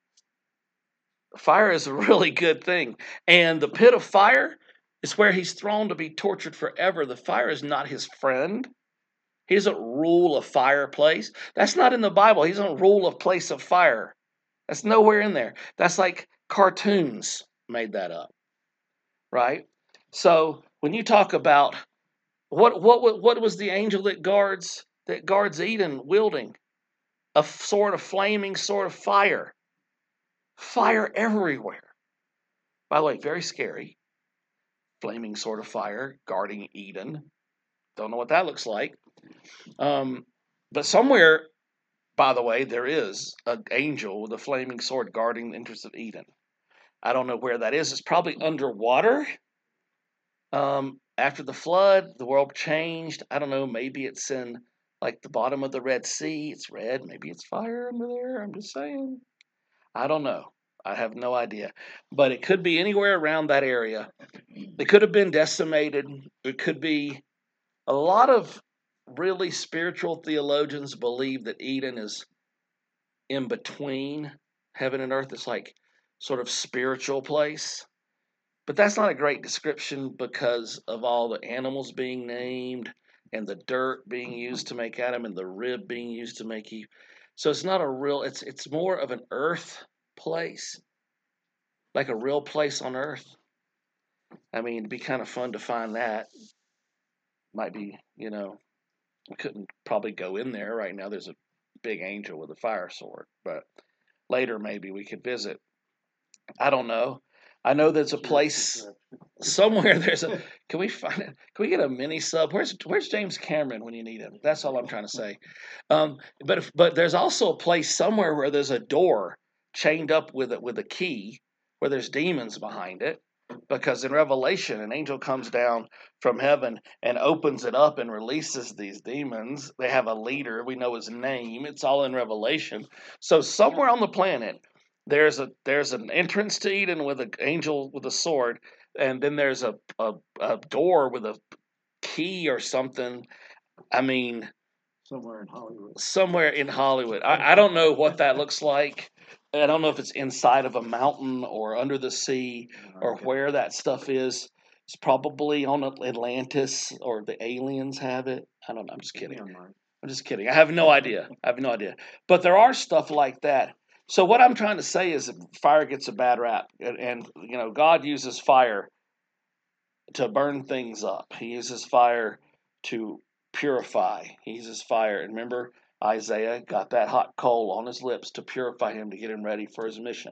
Fire is a really good thing, and the pit of fire is where he's thrown to be tortured forever. The fire is not his friend. He doesn't rule a fireplace. That's not in the Bible. He doesn't rule a place of fire. That's nowhere in there. That's like cartoons made that up, right? So when you talk about what what what was the angel that guards that guards Eden wielding? A sword of flaming sword of fire. Fire everywhere. By the way, very scary. Flaming sword of fire guarding Eden. Don't know what that looks like. Um, but somewhere, by the way, there is an angel with a flaming sword guarding the entrance of Eden. I don't know where that is. It's probably underwater. Um, after the flood, the world changed. I don't know. Maybe it's in like the bottom of the Red Sea. It's red. Maybe it's fire under there. I'm just saying. I don't know. I have no idea. But it could be anywhere around that area. It could have been decimated. It could be a lot of really spiritual theologians believe that Eden is in between heaven and earth. It's like sort of spiritual place. But that's not a great description because of all the animals being named and the dirt being used to make Adam and the rib being used to make Eve. So it's not a real, it's it's more of an earth place, like a real place on earth. I mean, it'd be kind of fun to find that. Might be, you know, I couldn't probably go in there right now. There's a big angel with a fire sword, but later maybe we could visit. I don't know. I know there's a place somewhere. There's a. Can we find it? Can we get a mini sub? Where's Where's James Cameron when you need him? That's all I'm trying to say. Um, but if, but there's also a place somewhere where there's a door chained up with it with a key, where there's demons behind it. Because in Revelation, an angel comes down from heaven and opens it up and releases these demons. They have a leader. We know his name. It's all in Revelation. So somewhere on the planet, there's a there's an entrance to Eden with an angel with a sword, and then there's a a, a door with a key or something. I mean,
somewhere in Hollywood.
Somewhere in Hollywood. I, I don't know what that looks like. I don't know if it's inside of a mountain or under the sea or
Okay.
where that stuff is. It's probably on Atlantis or the aliens have it. I don't know. I'm just kidding. I'm just kidding. I have no idea. I have no idea. But there are stuff like that. So what I'm trying to say is that fire gets a bad rap, and, and you know God uses fire to burn things up. He uses fire to purify. He uses fire. And remember, Isaiah got that hot coal on his lips to purify him to get him ready for his mission.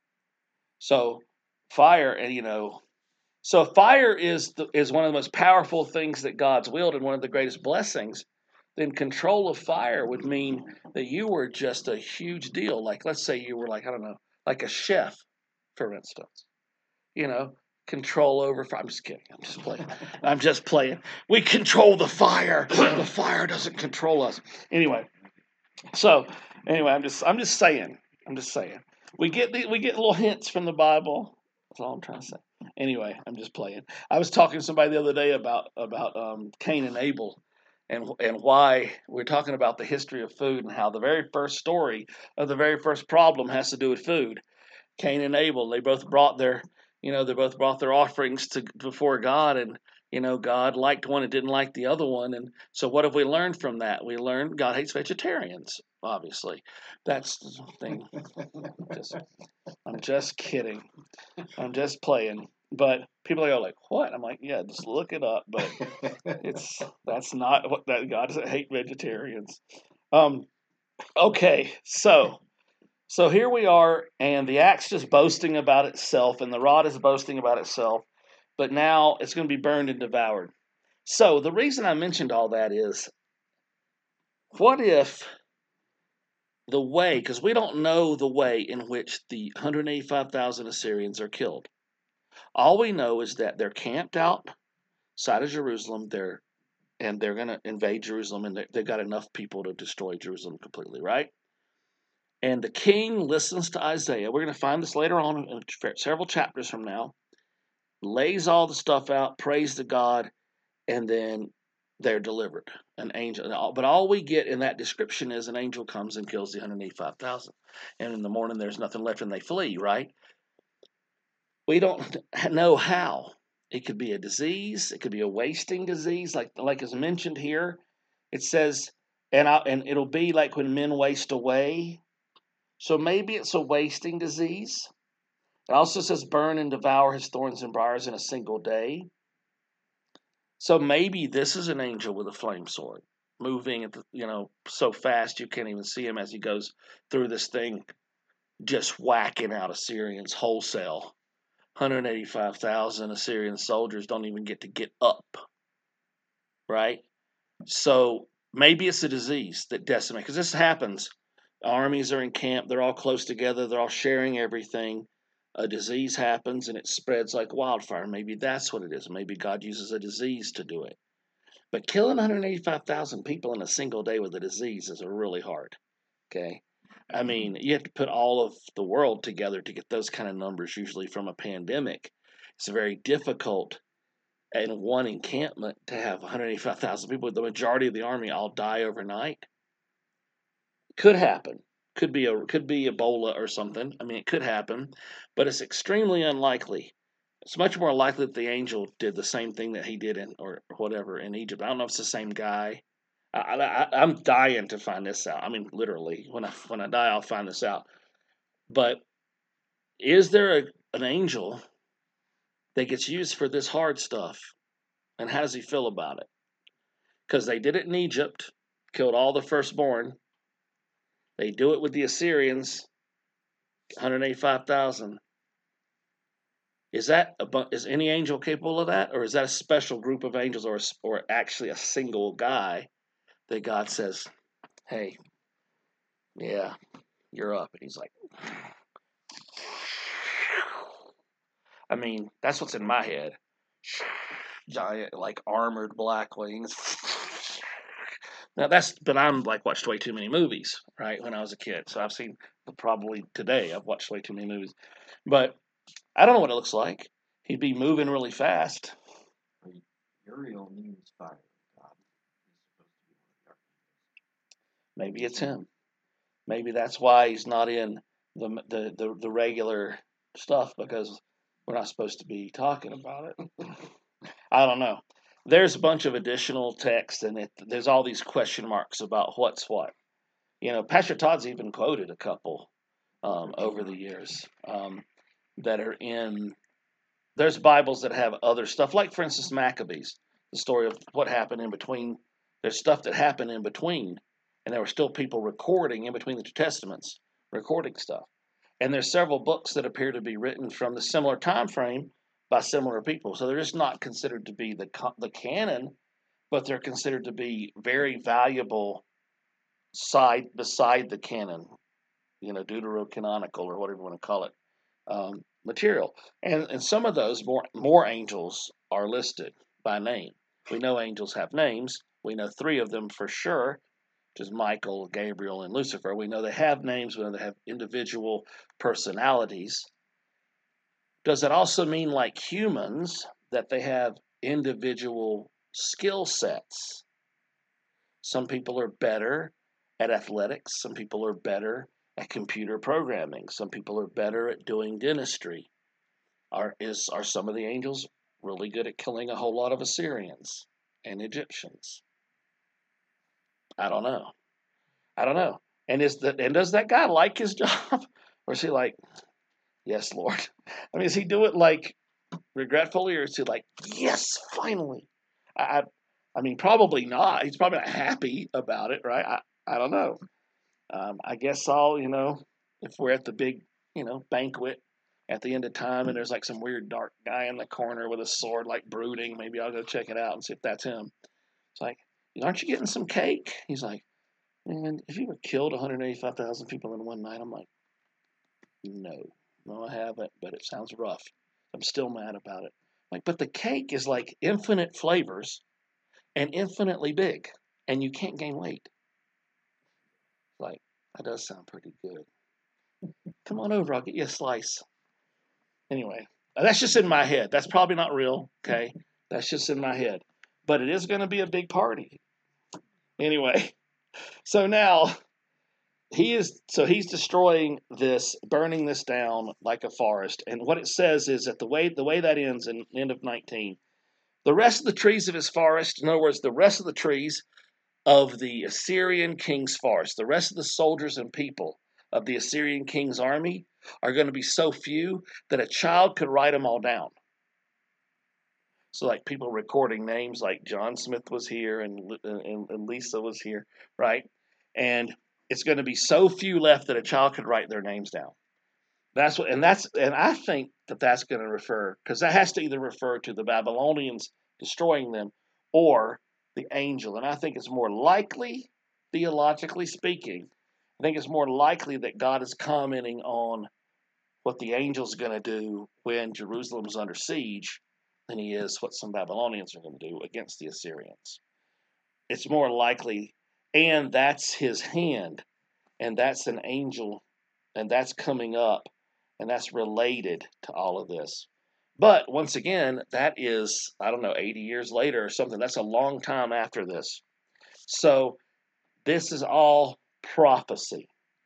So fire, and you know, so fire is the, is one of the most powerful things that God's willed, and one of the greatest blessings. Then control of fire would mean that you were just a huge deal. Like let's say you were like I don't know, like a chef, for instance. You know, control over fire. I'm just kidding. I'm just playing. I'm just playing. We control the fire. The fire doesn't control us. Anyway, so anyway, I'm just I'm just saying. I'm just saying. We get the, we get little hints from the Bible. That's all I'm trying to say. Anyway, I'm just playing. I was talking to somebody the other day about about um, Cain and Abel. And, and why we're talking about the history of food and how the very first story of the very first problem has to do with food. Cain and Abel, they both brought their, you know, they both brought their offerings to before God, and you know, God liked one and didn't like the other one, and so what have we learned from that? We learned God hates vegetarians. Obviously, that's the thing. Just, I'm just kidding. I'm just playing. But people go like, "What?" I'm like, "Yeah, just look it up." But it's that's not what that God doesn't hate vegetarians. Um. Okay, so. So here we are, and the axe just boasting about itself, and the rod is boasting about itself, but now it's going to be burned and devoured. So the reason I mentioned all that is, what if the way, because we don't know the way in which the one hundred eighty-five thousand Assyrians are killed. All we know is that they're camped outside of Jerusalem, they're, and they're going to invade Jerusalem, and they've got enough people to destroy Jerusalem completely, right? And the king listens to Isaiah. We're going to find this later on in several chapters from now. Lays all the stuff out, prays to God, and then they're delivered. An angel. But all we get in that description is an angel comes and kills the one hundred eighty-five thousand. And in the morning, there's nothing left and they flee, right? We don't know how. It could be a disease. It could be a wasting disease, like, like is mentioned here. It says, and, I, and it'll be like when men waste away. So maybe it's a wasting disease. It also says burn and devour his thorns and briars in a single day. So maybe this is an angel with a flame sword, moving at the, you know, so fast you can't even see him as he goes through this thing, just whacking out Assyrians wholesale. one hundred eighty-five thousand Assyrian soldiers don't even get to get up, right? So maybe it's a disease that decimates, because this happens. Armies are in camp, they're all close together, they're all sharing everything. A disease happens and it spreads like wildfire. Maybe that's what it is. Maybe God uses a disease to do it. But killing one hundred eighty-five thousand people in a single day with a disease is really hard. Okay. I mean, you have to put all of the world together to get those kind of numbers, usually from a pandemic. It's very difficult in one encampment to have one hundred eighty-five thousand people. The majority of the army all die overnight. Could happen. Could be a could be Ebola or something. I mean, it could happen, but it's extremely unlikely. It's much more likely that the angel did the same thing that he did in or whatever in Egypt. I don't know if it's the same guy. I, I, I'm dying to find this out. I mean, literally, when I when I die, I'll find this out. But is there a, an angel that gets used for this hard stuff, and how does he feel about it? Because they did it in Egypt, killed all the firstborn. They do it with the Assyrians, one hundred eighty-five thousand. Is that a, is any angel capable of that, or is that a special group of angels, or or actually a single guy that God says, "Hey, yeah, you're up," and he's like, I mean, that's what's in my head. Giant, like armored black wings. Now that's, but I'm like watched way too many movies, right? When I was a kid, so I've seen probably today. I've watched way too many movies. But I don't know what it looks like. He'd be moving really fast.
Uriel means fire. God is supposed to be one of the archangels.
Maybe it's him. Maybe that's why he's not in the the, the, the regular stuff, because we're not supposed to be talking about it. I don't know. There's a bunch of additional text, and it, there's all these question marks about what's what. You know, Pastor Todd's even quoted a couple um, over the years um, that are in. There's Bibles that have other stuff, like for instance Maccabees, the story of what happened in between. There's stuff that happened in between, and there were still people recording in between the two testaments, recording stuff. And there's several books that appear to be written from the similar time frame by similar people. So they're just not considered to be the the canon, but they're considered to be very valuable side beside the canon, you know, deuterocanonical or whatever you want to call it, um, material. And and some of those more more angels are listed by name. We know angels have names. We know three of them for sure, which is Michael, Gabriel, and Lucifer. We know they have names. We know they have individual personalities. Does it also mean, like humans, that they have individual skill sets? Some people are better at athletics. Some people are better at computer programming. Some people are better at doing dentistry. Are is are some of the angels really good at killing a whole lot of Assyrians and Egyptians? I don't know. I don't know. And is that and does that guy like his job, or is he like, yes, Lord? I mean, is he do it like regretfully, or is he like, yes, finally? I, I, I mean, probably not. He's probably not happy about it, right? I, I don't know. Um, I guess I'll, you know, if we're at the big, you know, banquet at the end of time, and there's like some weird dark guy in the corner with a sword, like brooding, maybe I'll go check it out and see if that's him. It's like, aren't you getting some cake? He's like, man, if you ever killed one hundred eighty-five thousand people in one night, I'm like, no, no, I haven't, but it sounds rough. I'm still mad about it. Like, but the cake is like infinite flavors and infinitely big, and you can't gain weight. Like, that does sound pretty good. Come on over, I'll get you a slice. Anyway, that's just in my head. That's probably not real, okay? That's just in my head. But it is going to be a big party. Anyway, so now he is so he's destroying this, burning this down like a forest. And what it says is that the way the way that ends in the end of nineteen, the rest of the trees of his forest, in other words, the rest of the trees of the Assyrian king's forest, the rest of the soldiers and people of the Assyrian king's army are going to be so few that a child could write them all down. So like people recording names, like John Smith was here and, and, and Lisa was here, right? And it's going to be so few left that a child could write their names down. That's what, and that's, and I think that that's going to refer, because that has to either refer to the Babylonians destroying them or the angel. And I think it's more likely, theologically speaking, I think it's more likely that God is commenting on what the angel's going to do when Jerusalem's under siege than he is what some Babylonians are going to do against the Assyrians. It's more likely, and that's his hand, and that's an angel, and that's coming up, and that's related to all of this. But once again, that is, I don't know, eighty years later or something. That's a long time after this. So this is all prophecy.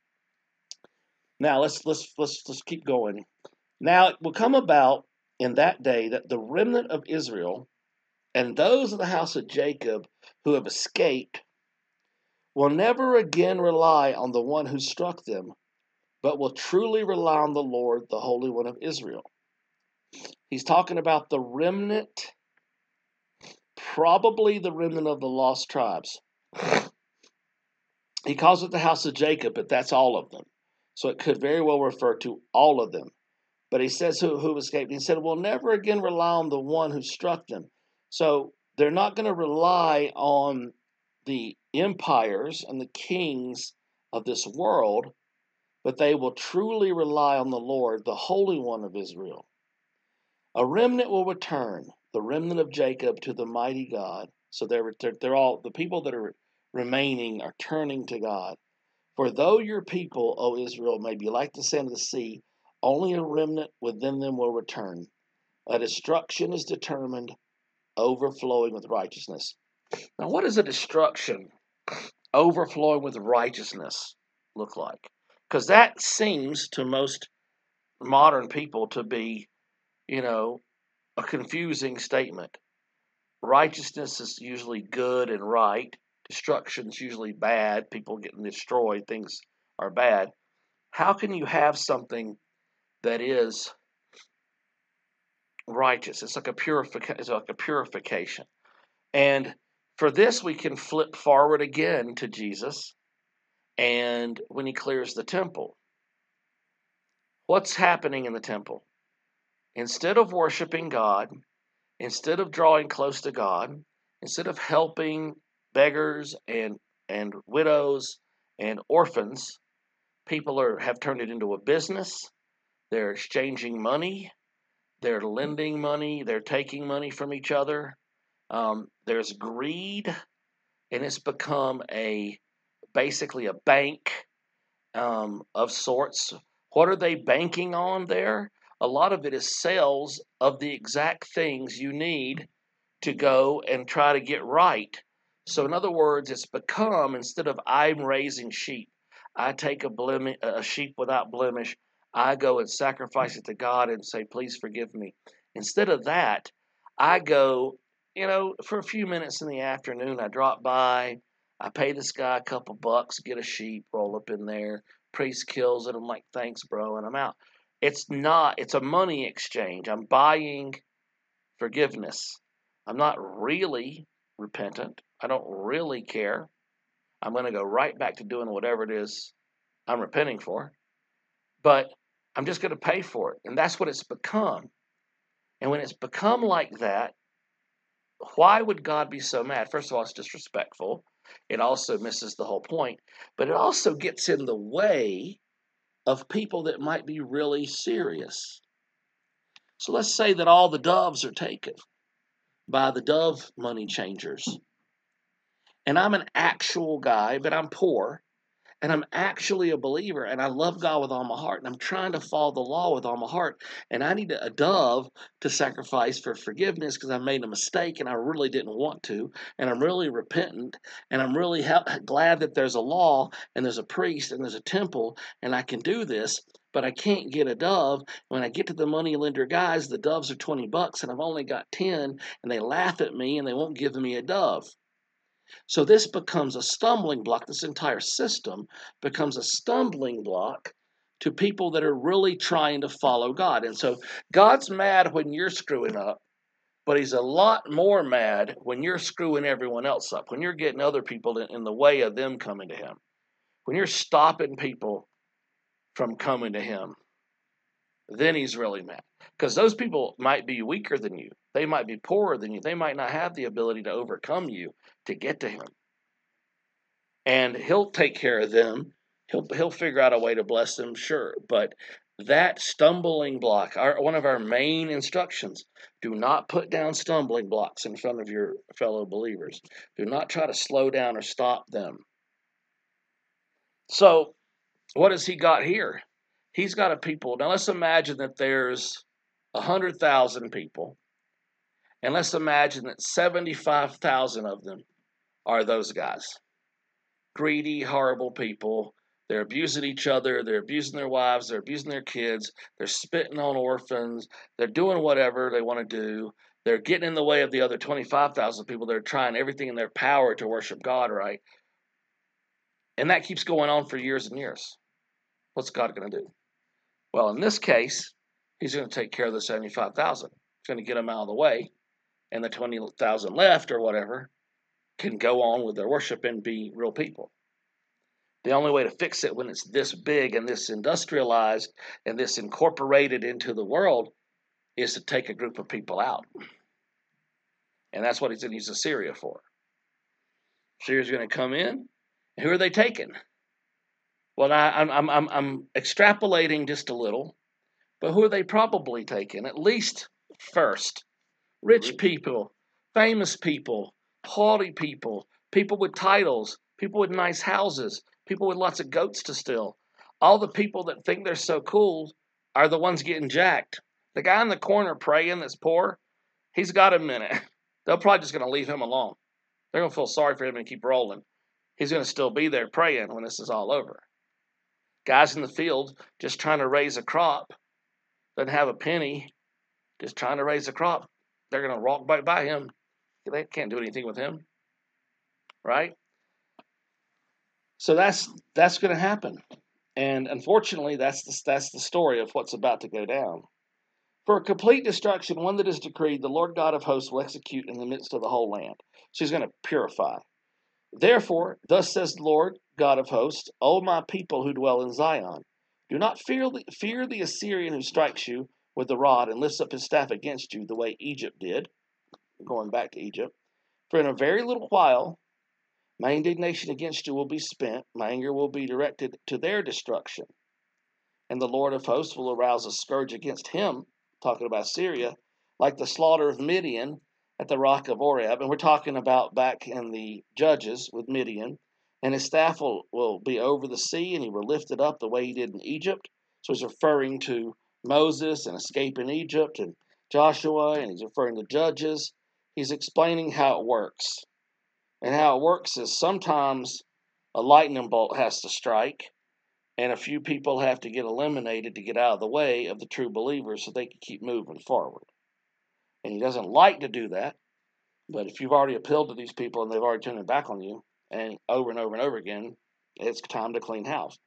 Now let's let's let's let's keep going. Now it will come about in that day that the remnant of Israel and those of the house of Jacob who have escaped will never again rely on the one who struck them, but will truly rely on the Lord, the Holy One of Israel. He's talking about the remnant, probably the remnant of the lost tribes. He calls it the house of Jacob, but that's all of them. So it could very well refer to all of them. But he says who, who escaped. He said, we'll never again rely on the one who struck them. So they're not going to rely on the empires and the kings of this world, but they will truly rely on the Lord, the Holy One of Israel. A remnant will return, the remnant of Jacob, to the mighty God. So they're, they're, they're all, the people that are remaining are turning to God. For though your people, O Israel, may be like the sand of the sea, only a remnant within them will return. A destruction is determined, overflowing with righteousness. Now, what does a destruction overflowing with righteousness look like? Because that seems to most modern people to be, you know, a confusing statement. Righteousness is usually good and right. Destruction is usually bad. People getting destroyed, things are bad. How can you have something that is righteous? It's like a purification. It's like a purification. And for this, we can flip forward again to Jesus, and when he clears the temple, what's happening in the temple? Instead of worshiping God, instead of drawing close to God, instead of helping beggars and and widows and orphans, people are have turned it into a business. They're exchanging money. They're lending money. They're taking money from each other. Um, there's greed, and it's become a basically a bank um, of sorts. What are they banking on there? A lot of it is sales of the exact things you need to go and try to get right. So, in other words, it's become, instead of I'm raising sheep, I take a, blemish, a sheep without blemish, I go and sacrifice it to God and say, please forgive me. Instead of that, I go, you know, for a few minutes in the afternoon, I drop by, I pay this guy a couple bucks, get a sheep, roll up in there, priest kills it, I'm like, thanks, bro, and I'm out. It's not, it's a money exchange. I'm buying forgiveness. I'm not really repentant. I don't really care. I'm going to go right back to doing whatever it is I'm repenting for. But I'm just going to pay for it. And that's what it's become. And when it's become like that, why would God be so mad? First of all, it's disrespectful. It also misses the whole point. But it also gets in the way of people that might be really serious. So let's say that all the doves are taken by the dove money changers. And I'm an actual guy, but I'm poor. And I'm actually a believer. And I love God with all my heart. And I'm trying to follow the law with all my heart. And I need a dove to sacrifice for forgiveness because I made a mistake and I really didn't want to. And I'm really repentant. And I'm really ha- glad that there's a law and there's a priest and there's a temple. And I can do this. But I can't get a dove. When I get to the money lender guys, the doves are twenty bucks and I've only got ten. And they laugh at me and they won't give me a dove. So this becomes a stumbling block. This entire system becomes a stumbling block to people that are really trying to follow God. And so God's mad when you're screwing up, but he's a lot more mad when you're screwing everyone else up, when you're getting other people in, in the way of them coming to him, when you're stopping people from coming to him. Then he's really mad. Because those people might be weaker than you. They might be poorer than you. They might not have the ability to overcome you to get to him. And he'll take care of them. He'll he'll figure out a way to bless them, sure. But that stumbling block, our, one of our main instructions, do not put down stumbling blocks in front of your fellow believers. Do not try to slow down or stop them. So, what has he got here? He's got a people. Now, let's imagine that there's one hundred thousand people. And let's imagine that seventy-five thousand of them are those guys. Greedy, horrible people. They're abusing each other. They're abusing their wives. They're abusing their kids. They're spitting on orphans. They're doing whatever they want to do. They're getting in the way of the other twenty-five thousand people. They're trying everything in their power to worship God, right? And that keeps going on for years and years. What's God going to do? Well, in this case, he's going to take care of the seventy-five thousand. He's going to get them out of the way. And the twenty thousand left or whatever can go on with their worship and be real people. The only way to fix it when it's this big and this industrialized and this incorporated into the world is to take a group of people out. And that's what he's going to use Assyria for. Assyria's going to come in. Who are they taking? Well, I'm, I'm, I'm, I'm extrapolating just a little, but who are they probably taking? At least first, rich people, famous people, haughty people, people with titles, people with nice houses, people with lots of goats to steal. All the people that think they're so cool are the ones getting jacked. The guy in the corner praying that's poor, he's got a minute. They're probably just going to leave him alone. They're going to feel sorry for him and keep rolling. He's going to still be there praying when this is all over. Guys in the field just trying to raise a crop, doesn't have a penny, just trying to raise a crop. They're going to walk by, by him. They can't do anything with him, right? So that's that's going to happen. And unfortunately, that's the, that's the story of what's about to go down. For a complete destruction, one that is decreed, the Lord God of hosts will execute in the midst of the whole land. So he's going to purify. Therefore, thus says the Lord God of hosts, O my people who dwell in Zion, do not fear the, fear the Assyrian who strikes you with the rod and lifts up his staff against you the way Egypt did, going back to Egypt. For in a very little while, my indignation against you will be spent, my anger will be directed to their destruction. And the Lord of hosts will arouse a scourge against him, talking about Syria, like the slaughter of Midian at the rock of Oreb. And we're talking about back in the Judges with Midian. And his staff will, will be over the sea, and he will lift it up the way he did in Egypt. So he's referring to Moses and escaping Egypt, and Joshua, and he's referring to Judges. He's explaining how it works. And how it works is sometimes a lightning bolt has to strike, and a few people have to get eliminated to get out of the way of the true believers so they can keep moving forward. And he doesn't like to do that, but if you've already appealed to these people and they've already turned their back on you, and over and over and over again, it's time to clean house.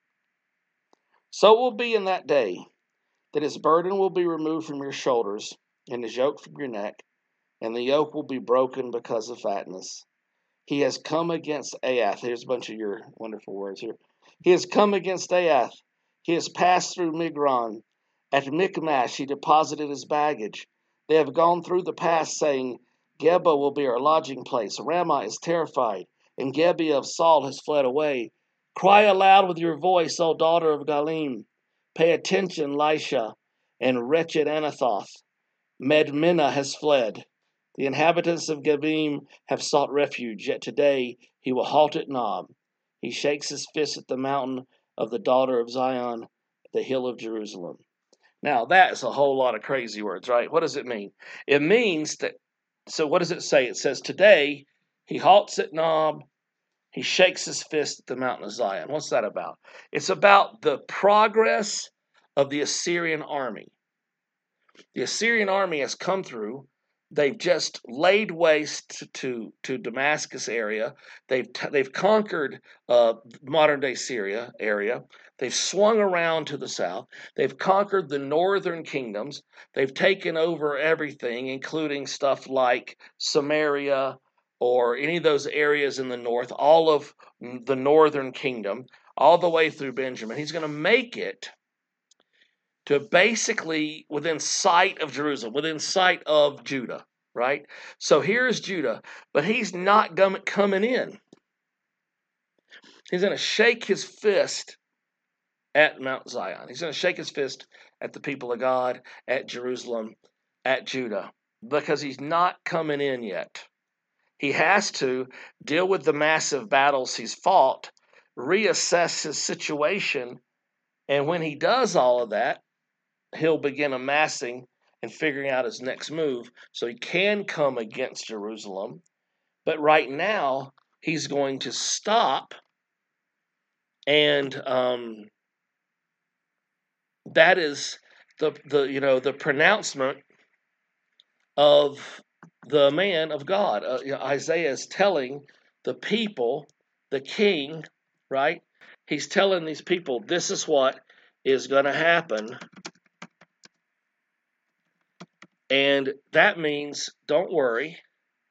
So it will be in that day that his burden will be removed from your shoulders, and his yoke from your neck, and the yoke will be broken because of fatness. He has come against Aath. Here's a bunch of your wonderful words here. He has come against Aath. He has passed through Migron. At Michmash he deposited his baggage. They have gone through the pass, saying, Geba will be our lodging place. Ramah is terrified, and Gibeah of Saul has fled away. Cry aloud with your voice, O daughter of Galim. Pay attention, Lisha, and wretched Anathoth. Medmenah has fled. The inhabitants of Gebim have sought refuge, yet today he will halt at Nob. He shakes his fist at the mountain of the daughter of Zion, the hill of Jerusalem. Now, that's a whole lot of crazy words, right? What does it mean? It means that, so what does it say? It says today he halts at Nob, he shakes his fist at the mountain of Zion. What's that about? It's about the progress of the Assyrian army. The Assyrian army has come through. They've just laid waste to, to Damascus area. They've they've conquered uh, modern day Syria area. They've swung around to the south. They've conquered the northern kingdoms. They've taken over everything, including stuff like Samaria or any of those areas in the north, all of the northern kingdom, all the way through Benjamin. He's going to make it to basically within sight of Jerusalem, within sight of Judah, right? So here's Judah, but he's not coming in. He's going to shake his fist at Mount Zion. He's going to shake his fist at the people of God, at Jerusalem, at Judah, because he's not coming in yet. He has to deal with the massive battles he's fought, reassess his situation, and when he does all of that, he'll begin amassing and figuring out his next move so he can come against Jerusalem. But right now, he's going to stop, and um, that is the the you know the pronouncement of the man of God. Uh, you know, Isaiah is telling the people, the king, right? He's telling these people, this is what is going to happen. And that means, don't worry.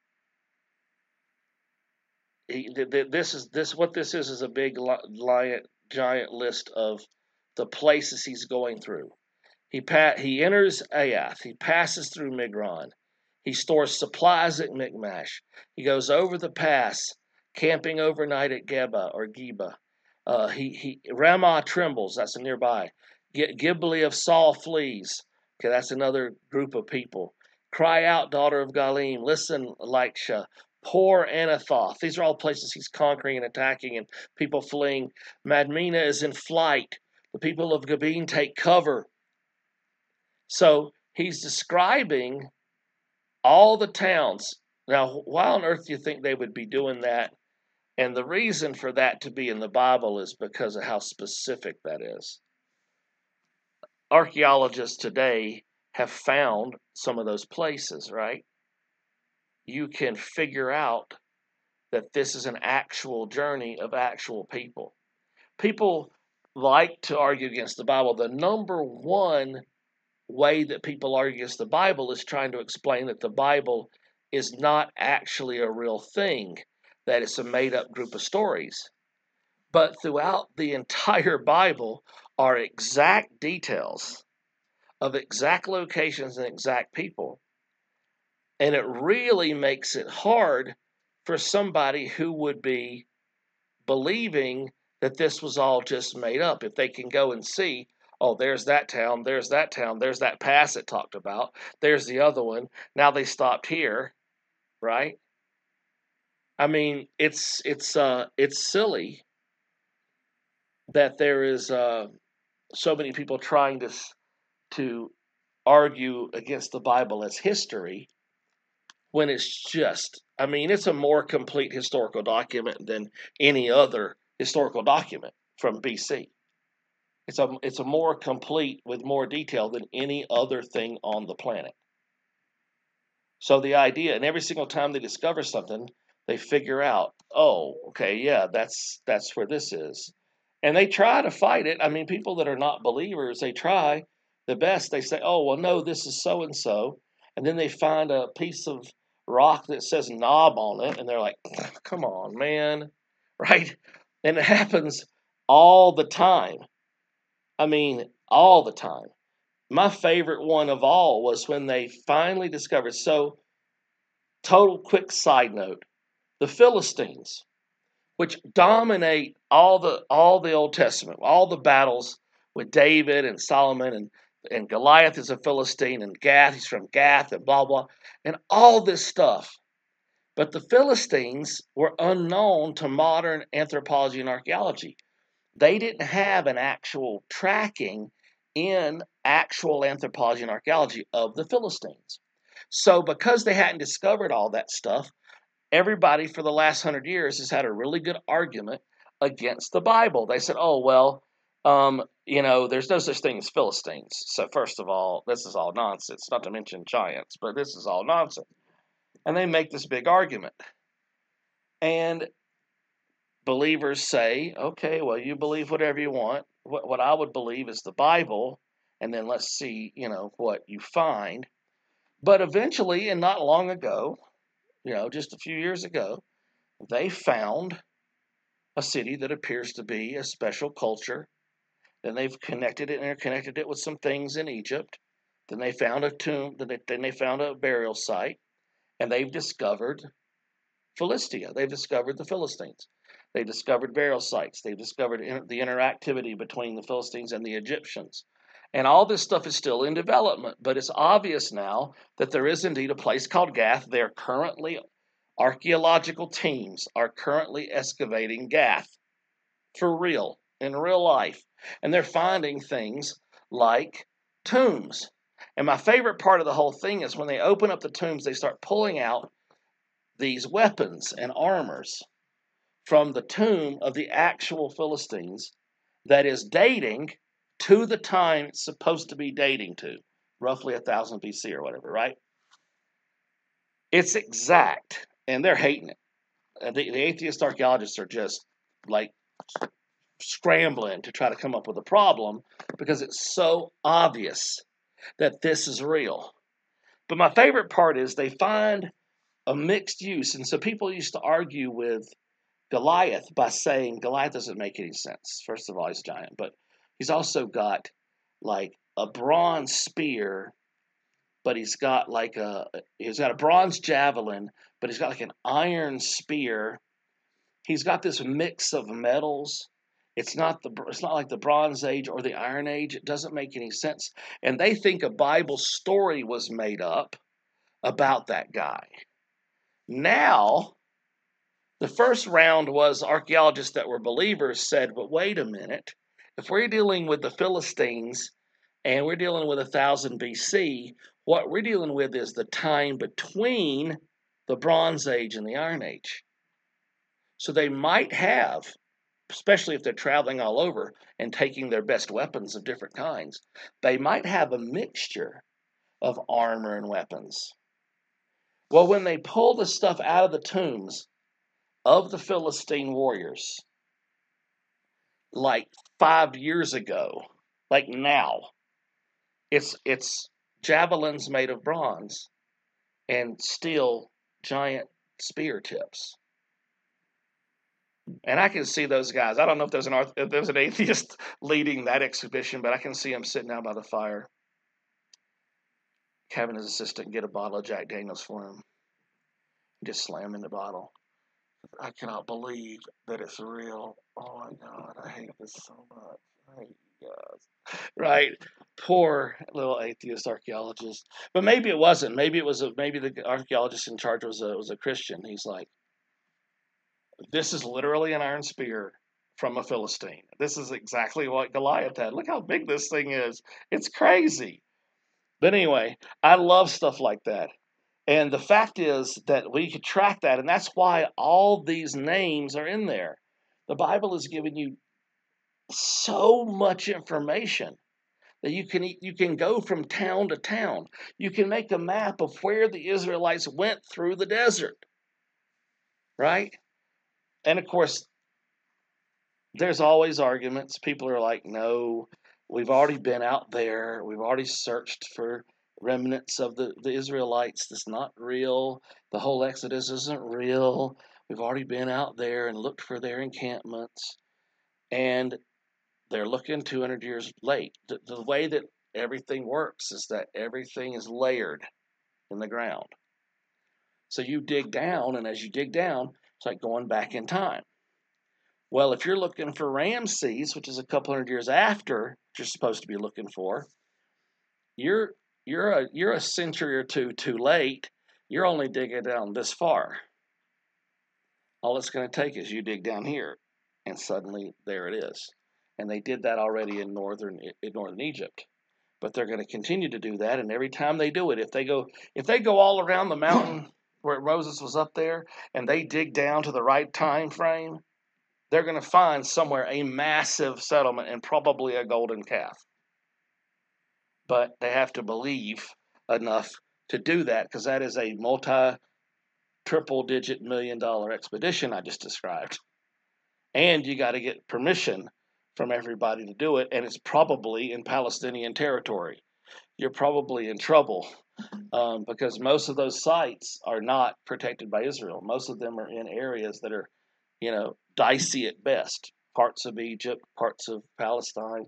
He, this is this what this is is a big giant giant list of the places he's going through. He pa- he enters Aath. He passes through Migron. He stores supplies at Michmash. He goes over the pass, camping overnight at Geba or Geba. Uh, he he Ramah trembles. That's a nearby. Gibeah of Saul flees. Okay, that's another group of people. Cry out, daughter of Galim. Listen, Elisha. Poor Anathoth. These are all places he's conquering and attacking and people fleeing. Madmena is in flight. The people of Gabin take cover. So he's describing all the towns. Now, why on earth do you think they would be doing that? And the reason for that to be in the Bible is because of how specific that is. Archaeologists today have found some of those places, right? You can figure out that this is an actual journey of actual people. People like to argue against the Bible. The number one way that people argue against the Bible is trying to explain that the Bible is not actually a real thing, that it's a made-up group of stories. But throughout the entire Bible are exact details of exact locations and exact people. And it really makes it hard for somebody who would be believing that this was all just made up. If they can go and see, oh, there's that town, there's that town, there's that pass it talked about, there's the other one, now they stopped here, right? I mean, it's it's uh it's silly that there is uh so many people trying to to argue against the Bible as history when it's just, I mean, it's a more complete historical document than any other historical document from B C. It's a it's a more complete with more detail than any other thing on the planet. So the idea, and every single time they discover something, they figure out, oh, okay, yeah, that's that's where this is. And they try to fight it. I mean, people that are not believers, they try the best. They say, oh, well, no, this is so and so. And then they find a piece of rock that says knob on it, and they're like, come on, man. Right? And it happens all the time. I mean, all the time. My favorite one of all was when they finally discovered. So, total quick side note: the Philistines, which dominate all the all the Old Testament, all the battles with David and Solomon, and and Goliath is a Philistine, and Gath, he's from Gath, and blah blah, and all this stuff. But the Philistines were unknown to modern anthropology and archaeology. They didn't have an actual tracking in actual anthropology and archaeology of the Philistines. So because they hadn't discovered all that stuff, everybody for the last hundred years has had a really good argument against the Bible. They said, oh, well, um, you know, there's no such thing as Philistines. So first of all, this is all nonsense, not to mention giants, but this is all nonsense. And they make this big argument. And believers say, okay, well, you believe whatever you want. What, what I would believe is the Bible, and then let's see, you know, what you find. But eventually, and not long ago, you know, just a few years ago, they found a city that appears to be a special culture. Then they've connected it, interconnected it with some things in Egypt. Then they found a tomb, then they found a burial site, and they've discovered Philistia. They've discovered the Philistines. They discovered burial sites. They've discovered the interactivity between the Philistines and the Egyptians. And all this stuff is still in development, but it's obvious now that there is indeed a place called Gath. They're currently, archaeological teams are currently excavating Gath for real, in real life. And they're finding things like tombs. And my favorite part of the whole thing is when they open up the tombs, they start pulling out these weapons and armors from the tomb of the actual Philistines that is dating to the time it's supposed to be dating to, roughly one thousand B C or whatever, right? It's exact, and they're hating it. The, the atheist archaeologists are just like scrambling to try to come up with a problem because it's so obvious that this is real. But my favorite part is they find a mixed use, and so people used to argue with Goliath by saying Goliath doesn't make any sense. First of all, he's a giant, but he's also got like a bronze spear, but he's got like a he's got a bronze javelin, but he's got like an iron spear. He's got this mix of metals. It's not the it's not like the Bronze Age or the Iron Age. It doesn't make any sense. And they think a Bible story was made up about that guy. Now, the first round was archaeologists that were believers said, but wait a minute. If we're dealing with the Philistines and we're dealing with one thousand B C, what we're dealing with is the time between the Bronze Age and the Iron Age. So they might have, especially if they're traveling all over and taking their best weapons of different kinds, they might have a mixture of armor and weapons. Well, when they pull the stuff out of the tombs of the Philistine warriors, like five years ago, like now, it's it's javelins made of bronze and steel giant spear tips. And I can see those guys. I don't know if there's an if there's an atheist leading that exhibition, but I can see him sitting down by the fire, having his assistant get a bottle of Jack Daniels for him, just slamming the bottle. I cannot believe that it's real. Oh my God, I hate this so much. I hate you guys. Right? Poor little atheist archaeologist. But maybe it wasn't. Maybe it was a, maybe the archaeologist in charge was a was a Christian. He's like, this is literally an iron spear from a Philistine. This is exactly what Goliath had. Look how big this thing is. It's crazy. But anyway, I love stuff like that. And the fact is that we could track that, and that's why all these names are in there. The Bible is giving you so much information that you can you can go from town to town. You can make a map of where the Israelites went through the desert, right? And of course, there's always arguments. People are like, no, we've already been out there. We've already searched for remnants of the, the Israelites. That's not real. The whole Exodus isn't real. We've already been out there and looked for their encampments. And they're looking two hundred years late. The, the way that everything works is that everything is layered in the ground. So you dig down, and as you dig down, it's like going back in time. Well, if you're looking for Ramses, which is a couple hundred years after what you're supposed to be looking for, you're you're a you're a century or two too late. You're only digging down this far. All it's going to take is you dig down here, and suddenly there it is. And they did that already in northern in northern Egypt, but they're going to continue to do that. And every time they do it, if they go if they go all around the mountain where Moses was up there, and they dig down to the right time frame, they're going to find somewhere a massive settlement and probably a golden calf. But they have to believe enough to do that, because that is a multi, triple digit million dollar expedition I just described. And you got to get permission from everybody to do it, and it's probably in Palestinian territory. You're probably in trouble um, because most of those sites are not protected by Israel. Most of them are in areas that are, you know, dicey at best. Parts of Egypt, parts of Palestine.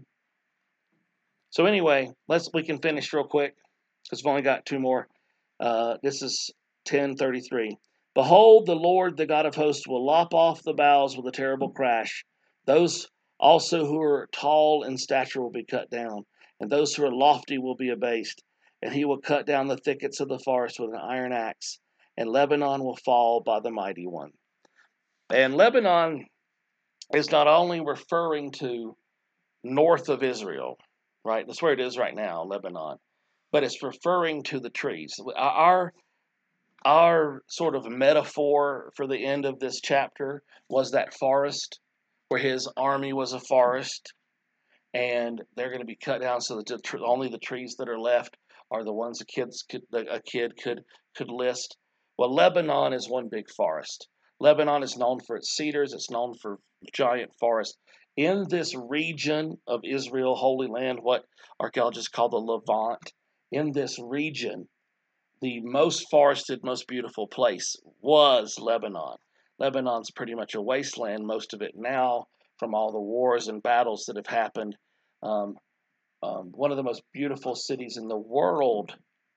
So anyway, let's we can finish real quick because we've only got two more. Uh, this is ten thirty-three. Behold, the Lord, the God of hosts, will lop off the boughs with a terrible crash. Those also who are tall in stature will be cut down, and those who are lofty will be abased. And he will cut down the thickets of the forest with an iron axe, and Lebanon will fall by the mighty one. And Lebanon is not only referring to north of Israel, right? That's where it is right now, Lebanon. But it's referring to the trees. Our, our sort of metaphor for the end of this chapter was that forest where his army was a forest, and they're going to be cut down so that the, only the trees that are left are the ones a, kids could, a kid could, could list. Well, Lebanon is one big forest. Lebanon is known for its cedars. It's known for giant forests. In this region of Israel, Holy Land, what archaeologists call the Levant, in this region, the most forested, most beautiful place was Lebanon. Lebanon's pretty much a wasteland, most of it now, from all the wars and battles that have happened. Um, um, one of the most beautiful cities in the world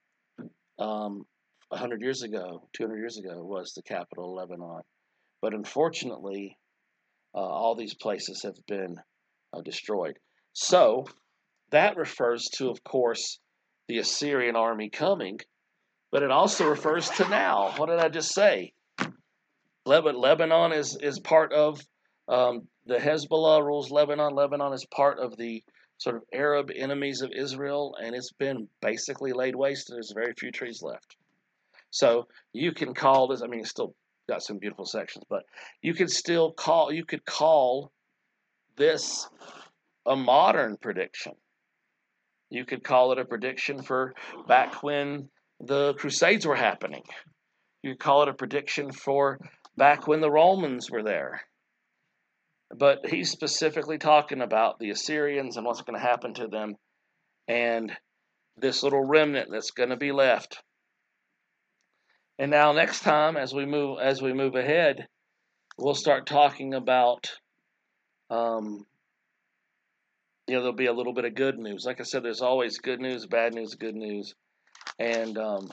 um, one hundred years ago, two hundred years ago, was the capital of Lebanon. But unfortunately, uh, all these places have been uh, destroyed. So that refers to, of course, the Assyrian army coming, but it also refers to now. What did I just say? Lebanon, Lebanon is, is part of um, the Hezbollah rules Lebanon. Lebanon is part of the sort of Arab enemies of Israel, and it's been basically laid waste. There's very few trees left. So you can call this, I mean, it's still got some beautiful sections, but you could still call, you could call this a modern prediction. You could call it a prediction for back when the Crusades were happening. You could call it a prediction for back when the Romans were there. But he's specifically talking about the Assyrians and what's going to happen to them and this little remnant that's going to be left. And now next time as we move as we move ahead, we'll start talking about um, you know, there'll be a little bit of good news. Like I said, there's always good news, bad news, good news. And um,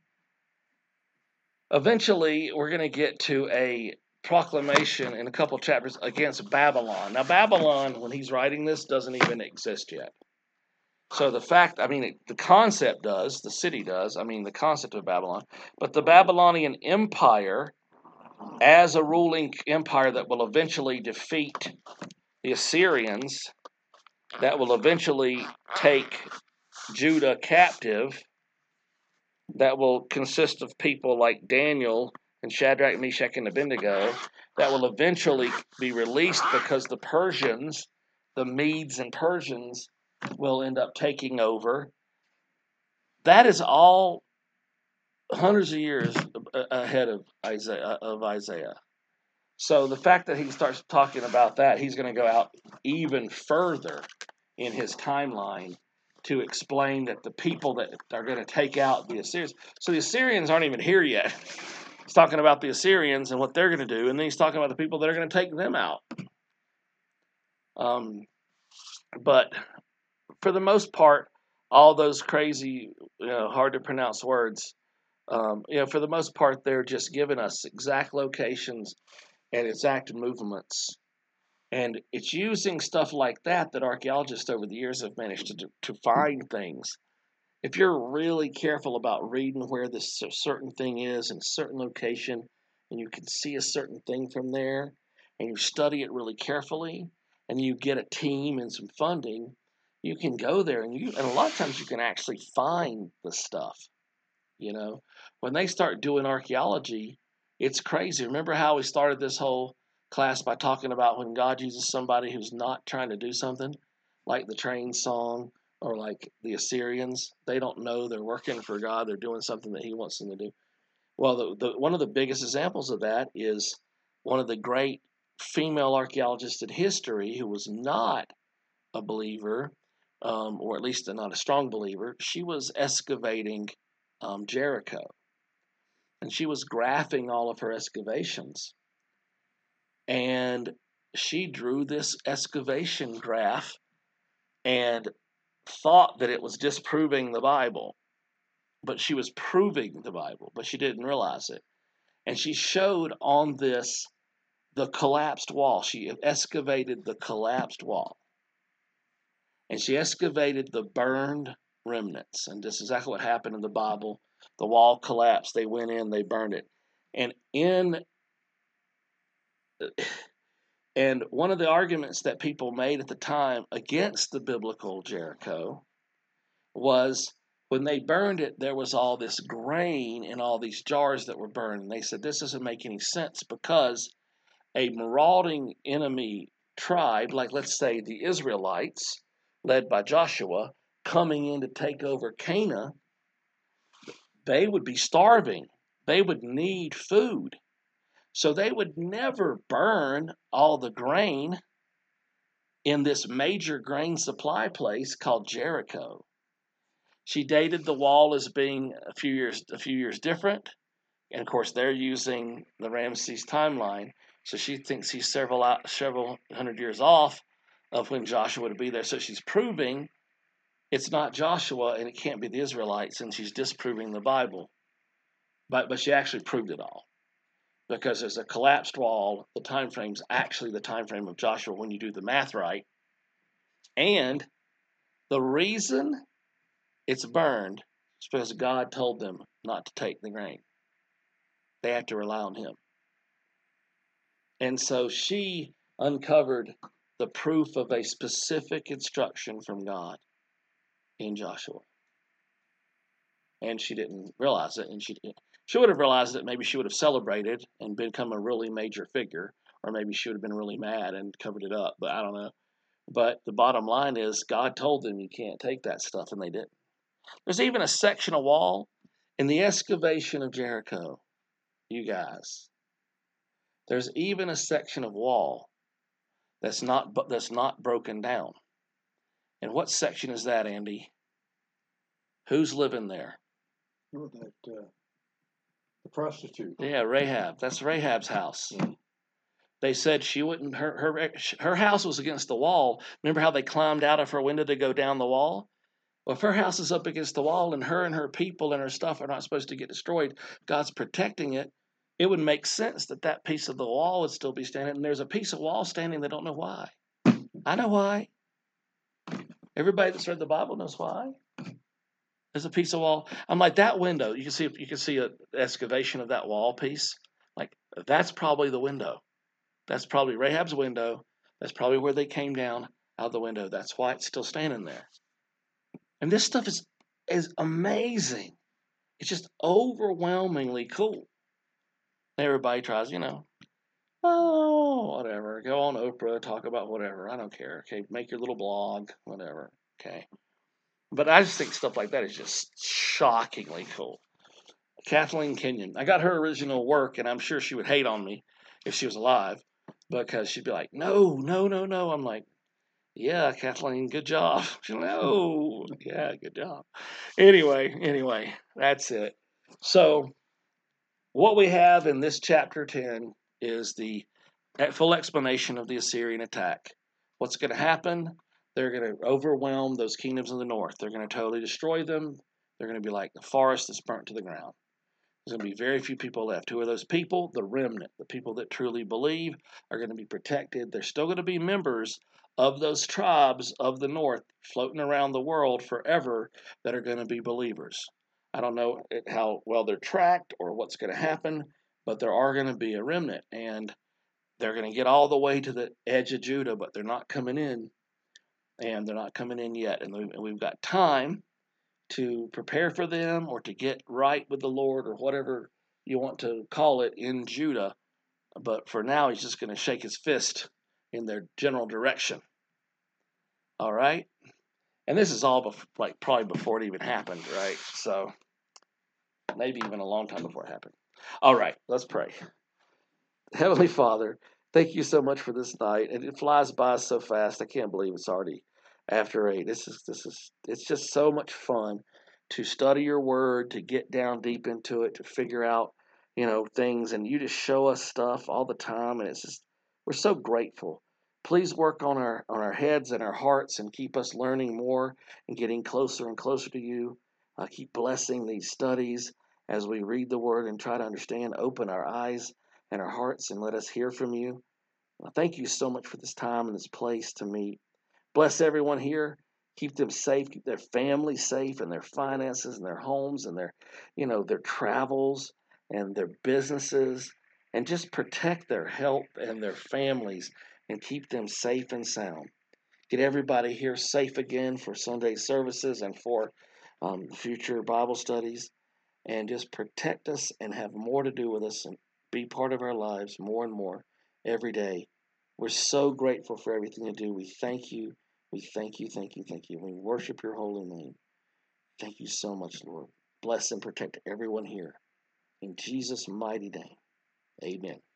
eventually we're going to get to a proclamation in a couple chapters against Babylon. Now, Babylon, when he's writing this, doesn't even exist yet. So the fact, I mean, it, the concept does, the city does, I mean, the concept of Babylon, but the Babylonian Empire, as a ruling empire that will eventually defeat the Assyrians, that will eventually take Judah captive, that will consist of people like Daniel and Shadrach, Meshach, and Abednego, that will eventually be released because the Persians, the Medes and Persians, will end up taking over. That is all hundreds of years ahead of Isaiah. Of Isaiah. So the fact that he starts talking about that, he's going to go out even further in his timeline to explain that the people that are going to take out the Assyrians. So the Assyrians aren't even here yet. He's talking about the Assyrians and what they're going to do, and then he's talking about the people that are going to take them out. Um, but for the most part, all those crazy, you know, hard to pronounce words, um, you know, for the most part, they're just giving us exact locations and exact movements. And it's using stuff like that that archaeologists over the years have managed to, to find things. If you're really careful about reading where this certain thing is in a certain location, and you can see a certain thing from there, and you study it really carefully, and you get a team and some funding, you can go there, and you and a lot of times you can actually find the stuff. You know, when they start doing archaeology, it's crazy. Remember how we started this whole class by talking about when God uses somebody who's not trying to do something, like the train song or like the Assyrians. They don't know they're working for God. They're doing something that he wants them to do. Well, the, the, one of the biggest examples of that is one of the great female archaeologists in history who was not a believer, um, or at least not a strong believer. She was excavating um, Jericho, and she was graphing all of her excavations. And she drew this excavation graph and thought that it was disproving the Bible, but she was proving the Bible, but she didn't realize it. And she showed on this the collapsed wall. She excavated the collapsed wall. And she excavated the burned remnants. And this is exactly what happened in the Bible. The wall collapsed. They went in, they burned it. And in And one of the arguments that people made at the time against the biblical Jericho was when they burned it, there was all this grain in all these jars that were burned. And they said this doesn't make any sense because a marauding enemy tribe, like let's say the Israelites, led by Joshua, coming in to take over Canaan, they would be starving. They would need food. So they would never burn all the grain in this major grain supply place called Jericho. She dated the wall as being a few years a few years different, and of course they're using the Ramses timeline, so she thinks he's several out, several hundred years off of when Joshua would be there. So she's proving it's not Joshua and it can't be the Israelites, and she's disproving the Bible. But but she actually proved it all. Because there's a collapsed wall, the time frame's actually the time frame of Joshua when you do the math right. And the reason it's burned, It's because God told them not to take the grain. They had to rely on him. And so she uncovered the proof of a specific instruction from God in Joshua. And she didn't realize it. And she she would have realized it. Maybe she would have celebrated and become a really major figure. Or maybe she would have been really mad and covered it up. But I don't know. But the bottom line is God told them you can't take that stuff, and they didn't. There's even a section of wall in the excavation of Jericho, you guys. There's even a section of wall that's not that's not broken down. And what section is that, Andy? Who's living there?
Oh, that uh, the prostitute.
Yeah, Rahab. That's Rahab's house. They said she wouldn't. Her her her house was against the wall. Remember how they climbed out of her window to go down the wall? Well, if her house is up against the wall and her and her people and her stuff are not supposed to get destroyed, God's protecting it. It would make sense that that piece of the wall would still be standing. And there's a piece of wall standing. They don't know why. I know why. Everybody that's read the Bible knows why. There's a piece of wall. I'm like, that window. You can see you can see an excavation of that wall piece. Like, that's probably the window. That's probably Rahab's window. That's probably where they came down out the window. That's why it's still standing there. And this stuff is is amazing. It's just overwhelmingly cool. Everybody tries, you know, oh, whatever. Go on Oprah, talk about whatever. I don't care. Okay, make your little blog, whatever. Okay. But I just think stuff like that is just shockingly cool. Kathleen Kenyon. I got her original work, and I'm sure she would hate on me if she was alive because she'd be like, no, no, no, no. I'm like, yeah, Kathleen, good job. She's like, oh, yeah, good job. Anyway, anyway, that's it. So what we have in this chapter ten is the full explanation of the Assyrian attack. What's going to happen? They're going to overwhelm those kingdoms in the north. They're going to totally destroy them. They're going to be like the forest that's burnt to the ground. There's going to be very few people left. Who are those people? The remnant, the people that truly believe are going to be protected. They're still going to be members of those tribes of the north floating around the world forever that are going to be believers. I don't know how well they're tracked or what's going to happen, but there are going to be a remnant, and they're going to get all the way to the edge of Judah, but they're not coming in, and they're not coming in yet. And we've got time to prepare for them or to get right with the Lord or whatever you want to call it in Judah. But for now, he's just going to shake his fist in their general direction. All right? And this is all bef- like probably before it even happened, right? So maybe even a long time before it happened. All right, let's pray. Heavenly Father, thank you so much for this night. And it flies by so fast. I can't believe it's already after eight. This is this is it's just so much fun to study your word, to get down deep into it, to figure out, you know, things, and you just show us stuff all the time, and it's just we're so grateful. Please work on our on our heads and our hearts and keep us learning more and getting closer and closer to you. Uh, keep blessing these studies as we read the word and try to understand. Open our eyes and our hearts and let us hear from you. Uh, thank you so much for this time and this place to meet. Bless everyone here. Keep them safe. Keep their family safe and their finances and their homes and their, you know, their travels and their businesses, and just protect their health and their families and keep them safe and sound. Get everybody here safe again for Sunday services and for um, future Bible studies, and just protect us and have more to do with us and be part of our lives more and more every day. We're so grateful for everything you do. We thank you. We thank you, thank you, thank you. We worship your holy name. Thank you so much, Lord. Bless and protect everyone here. In Jesus' mighty name, amen.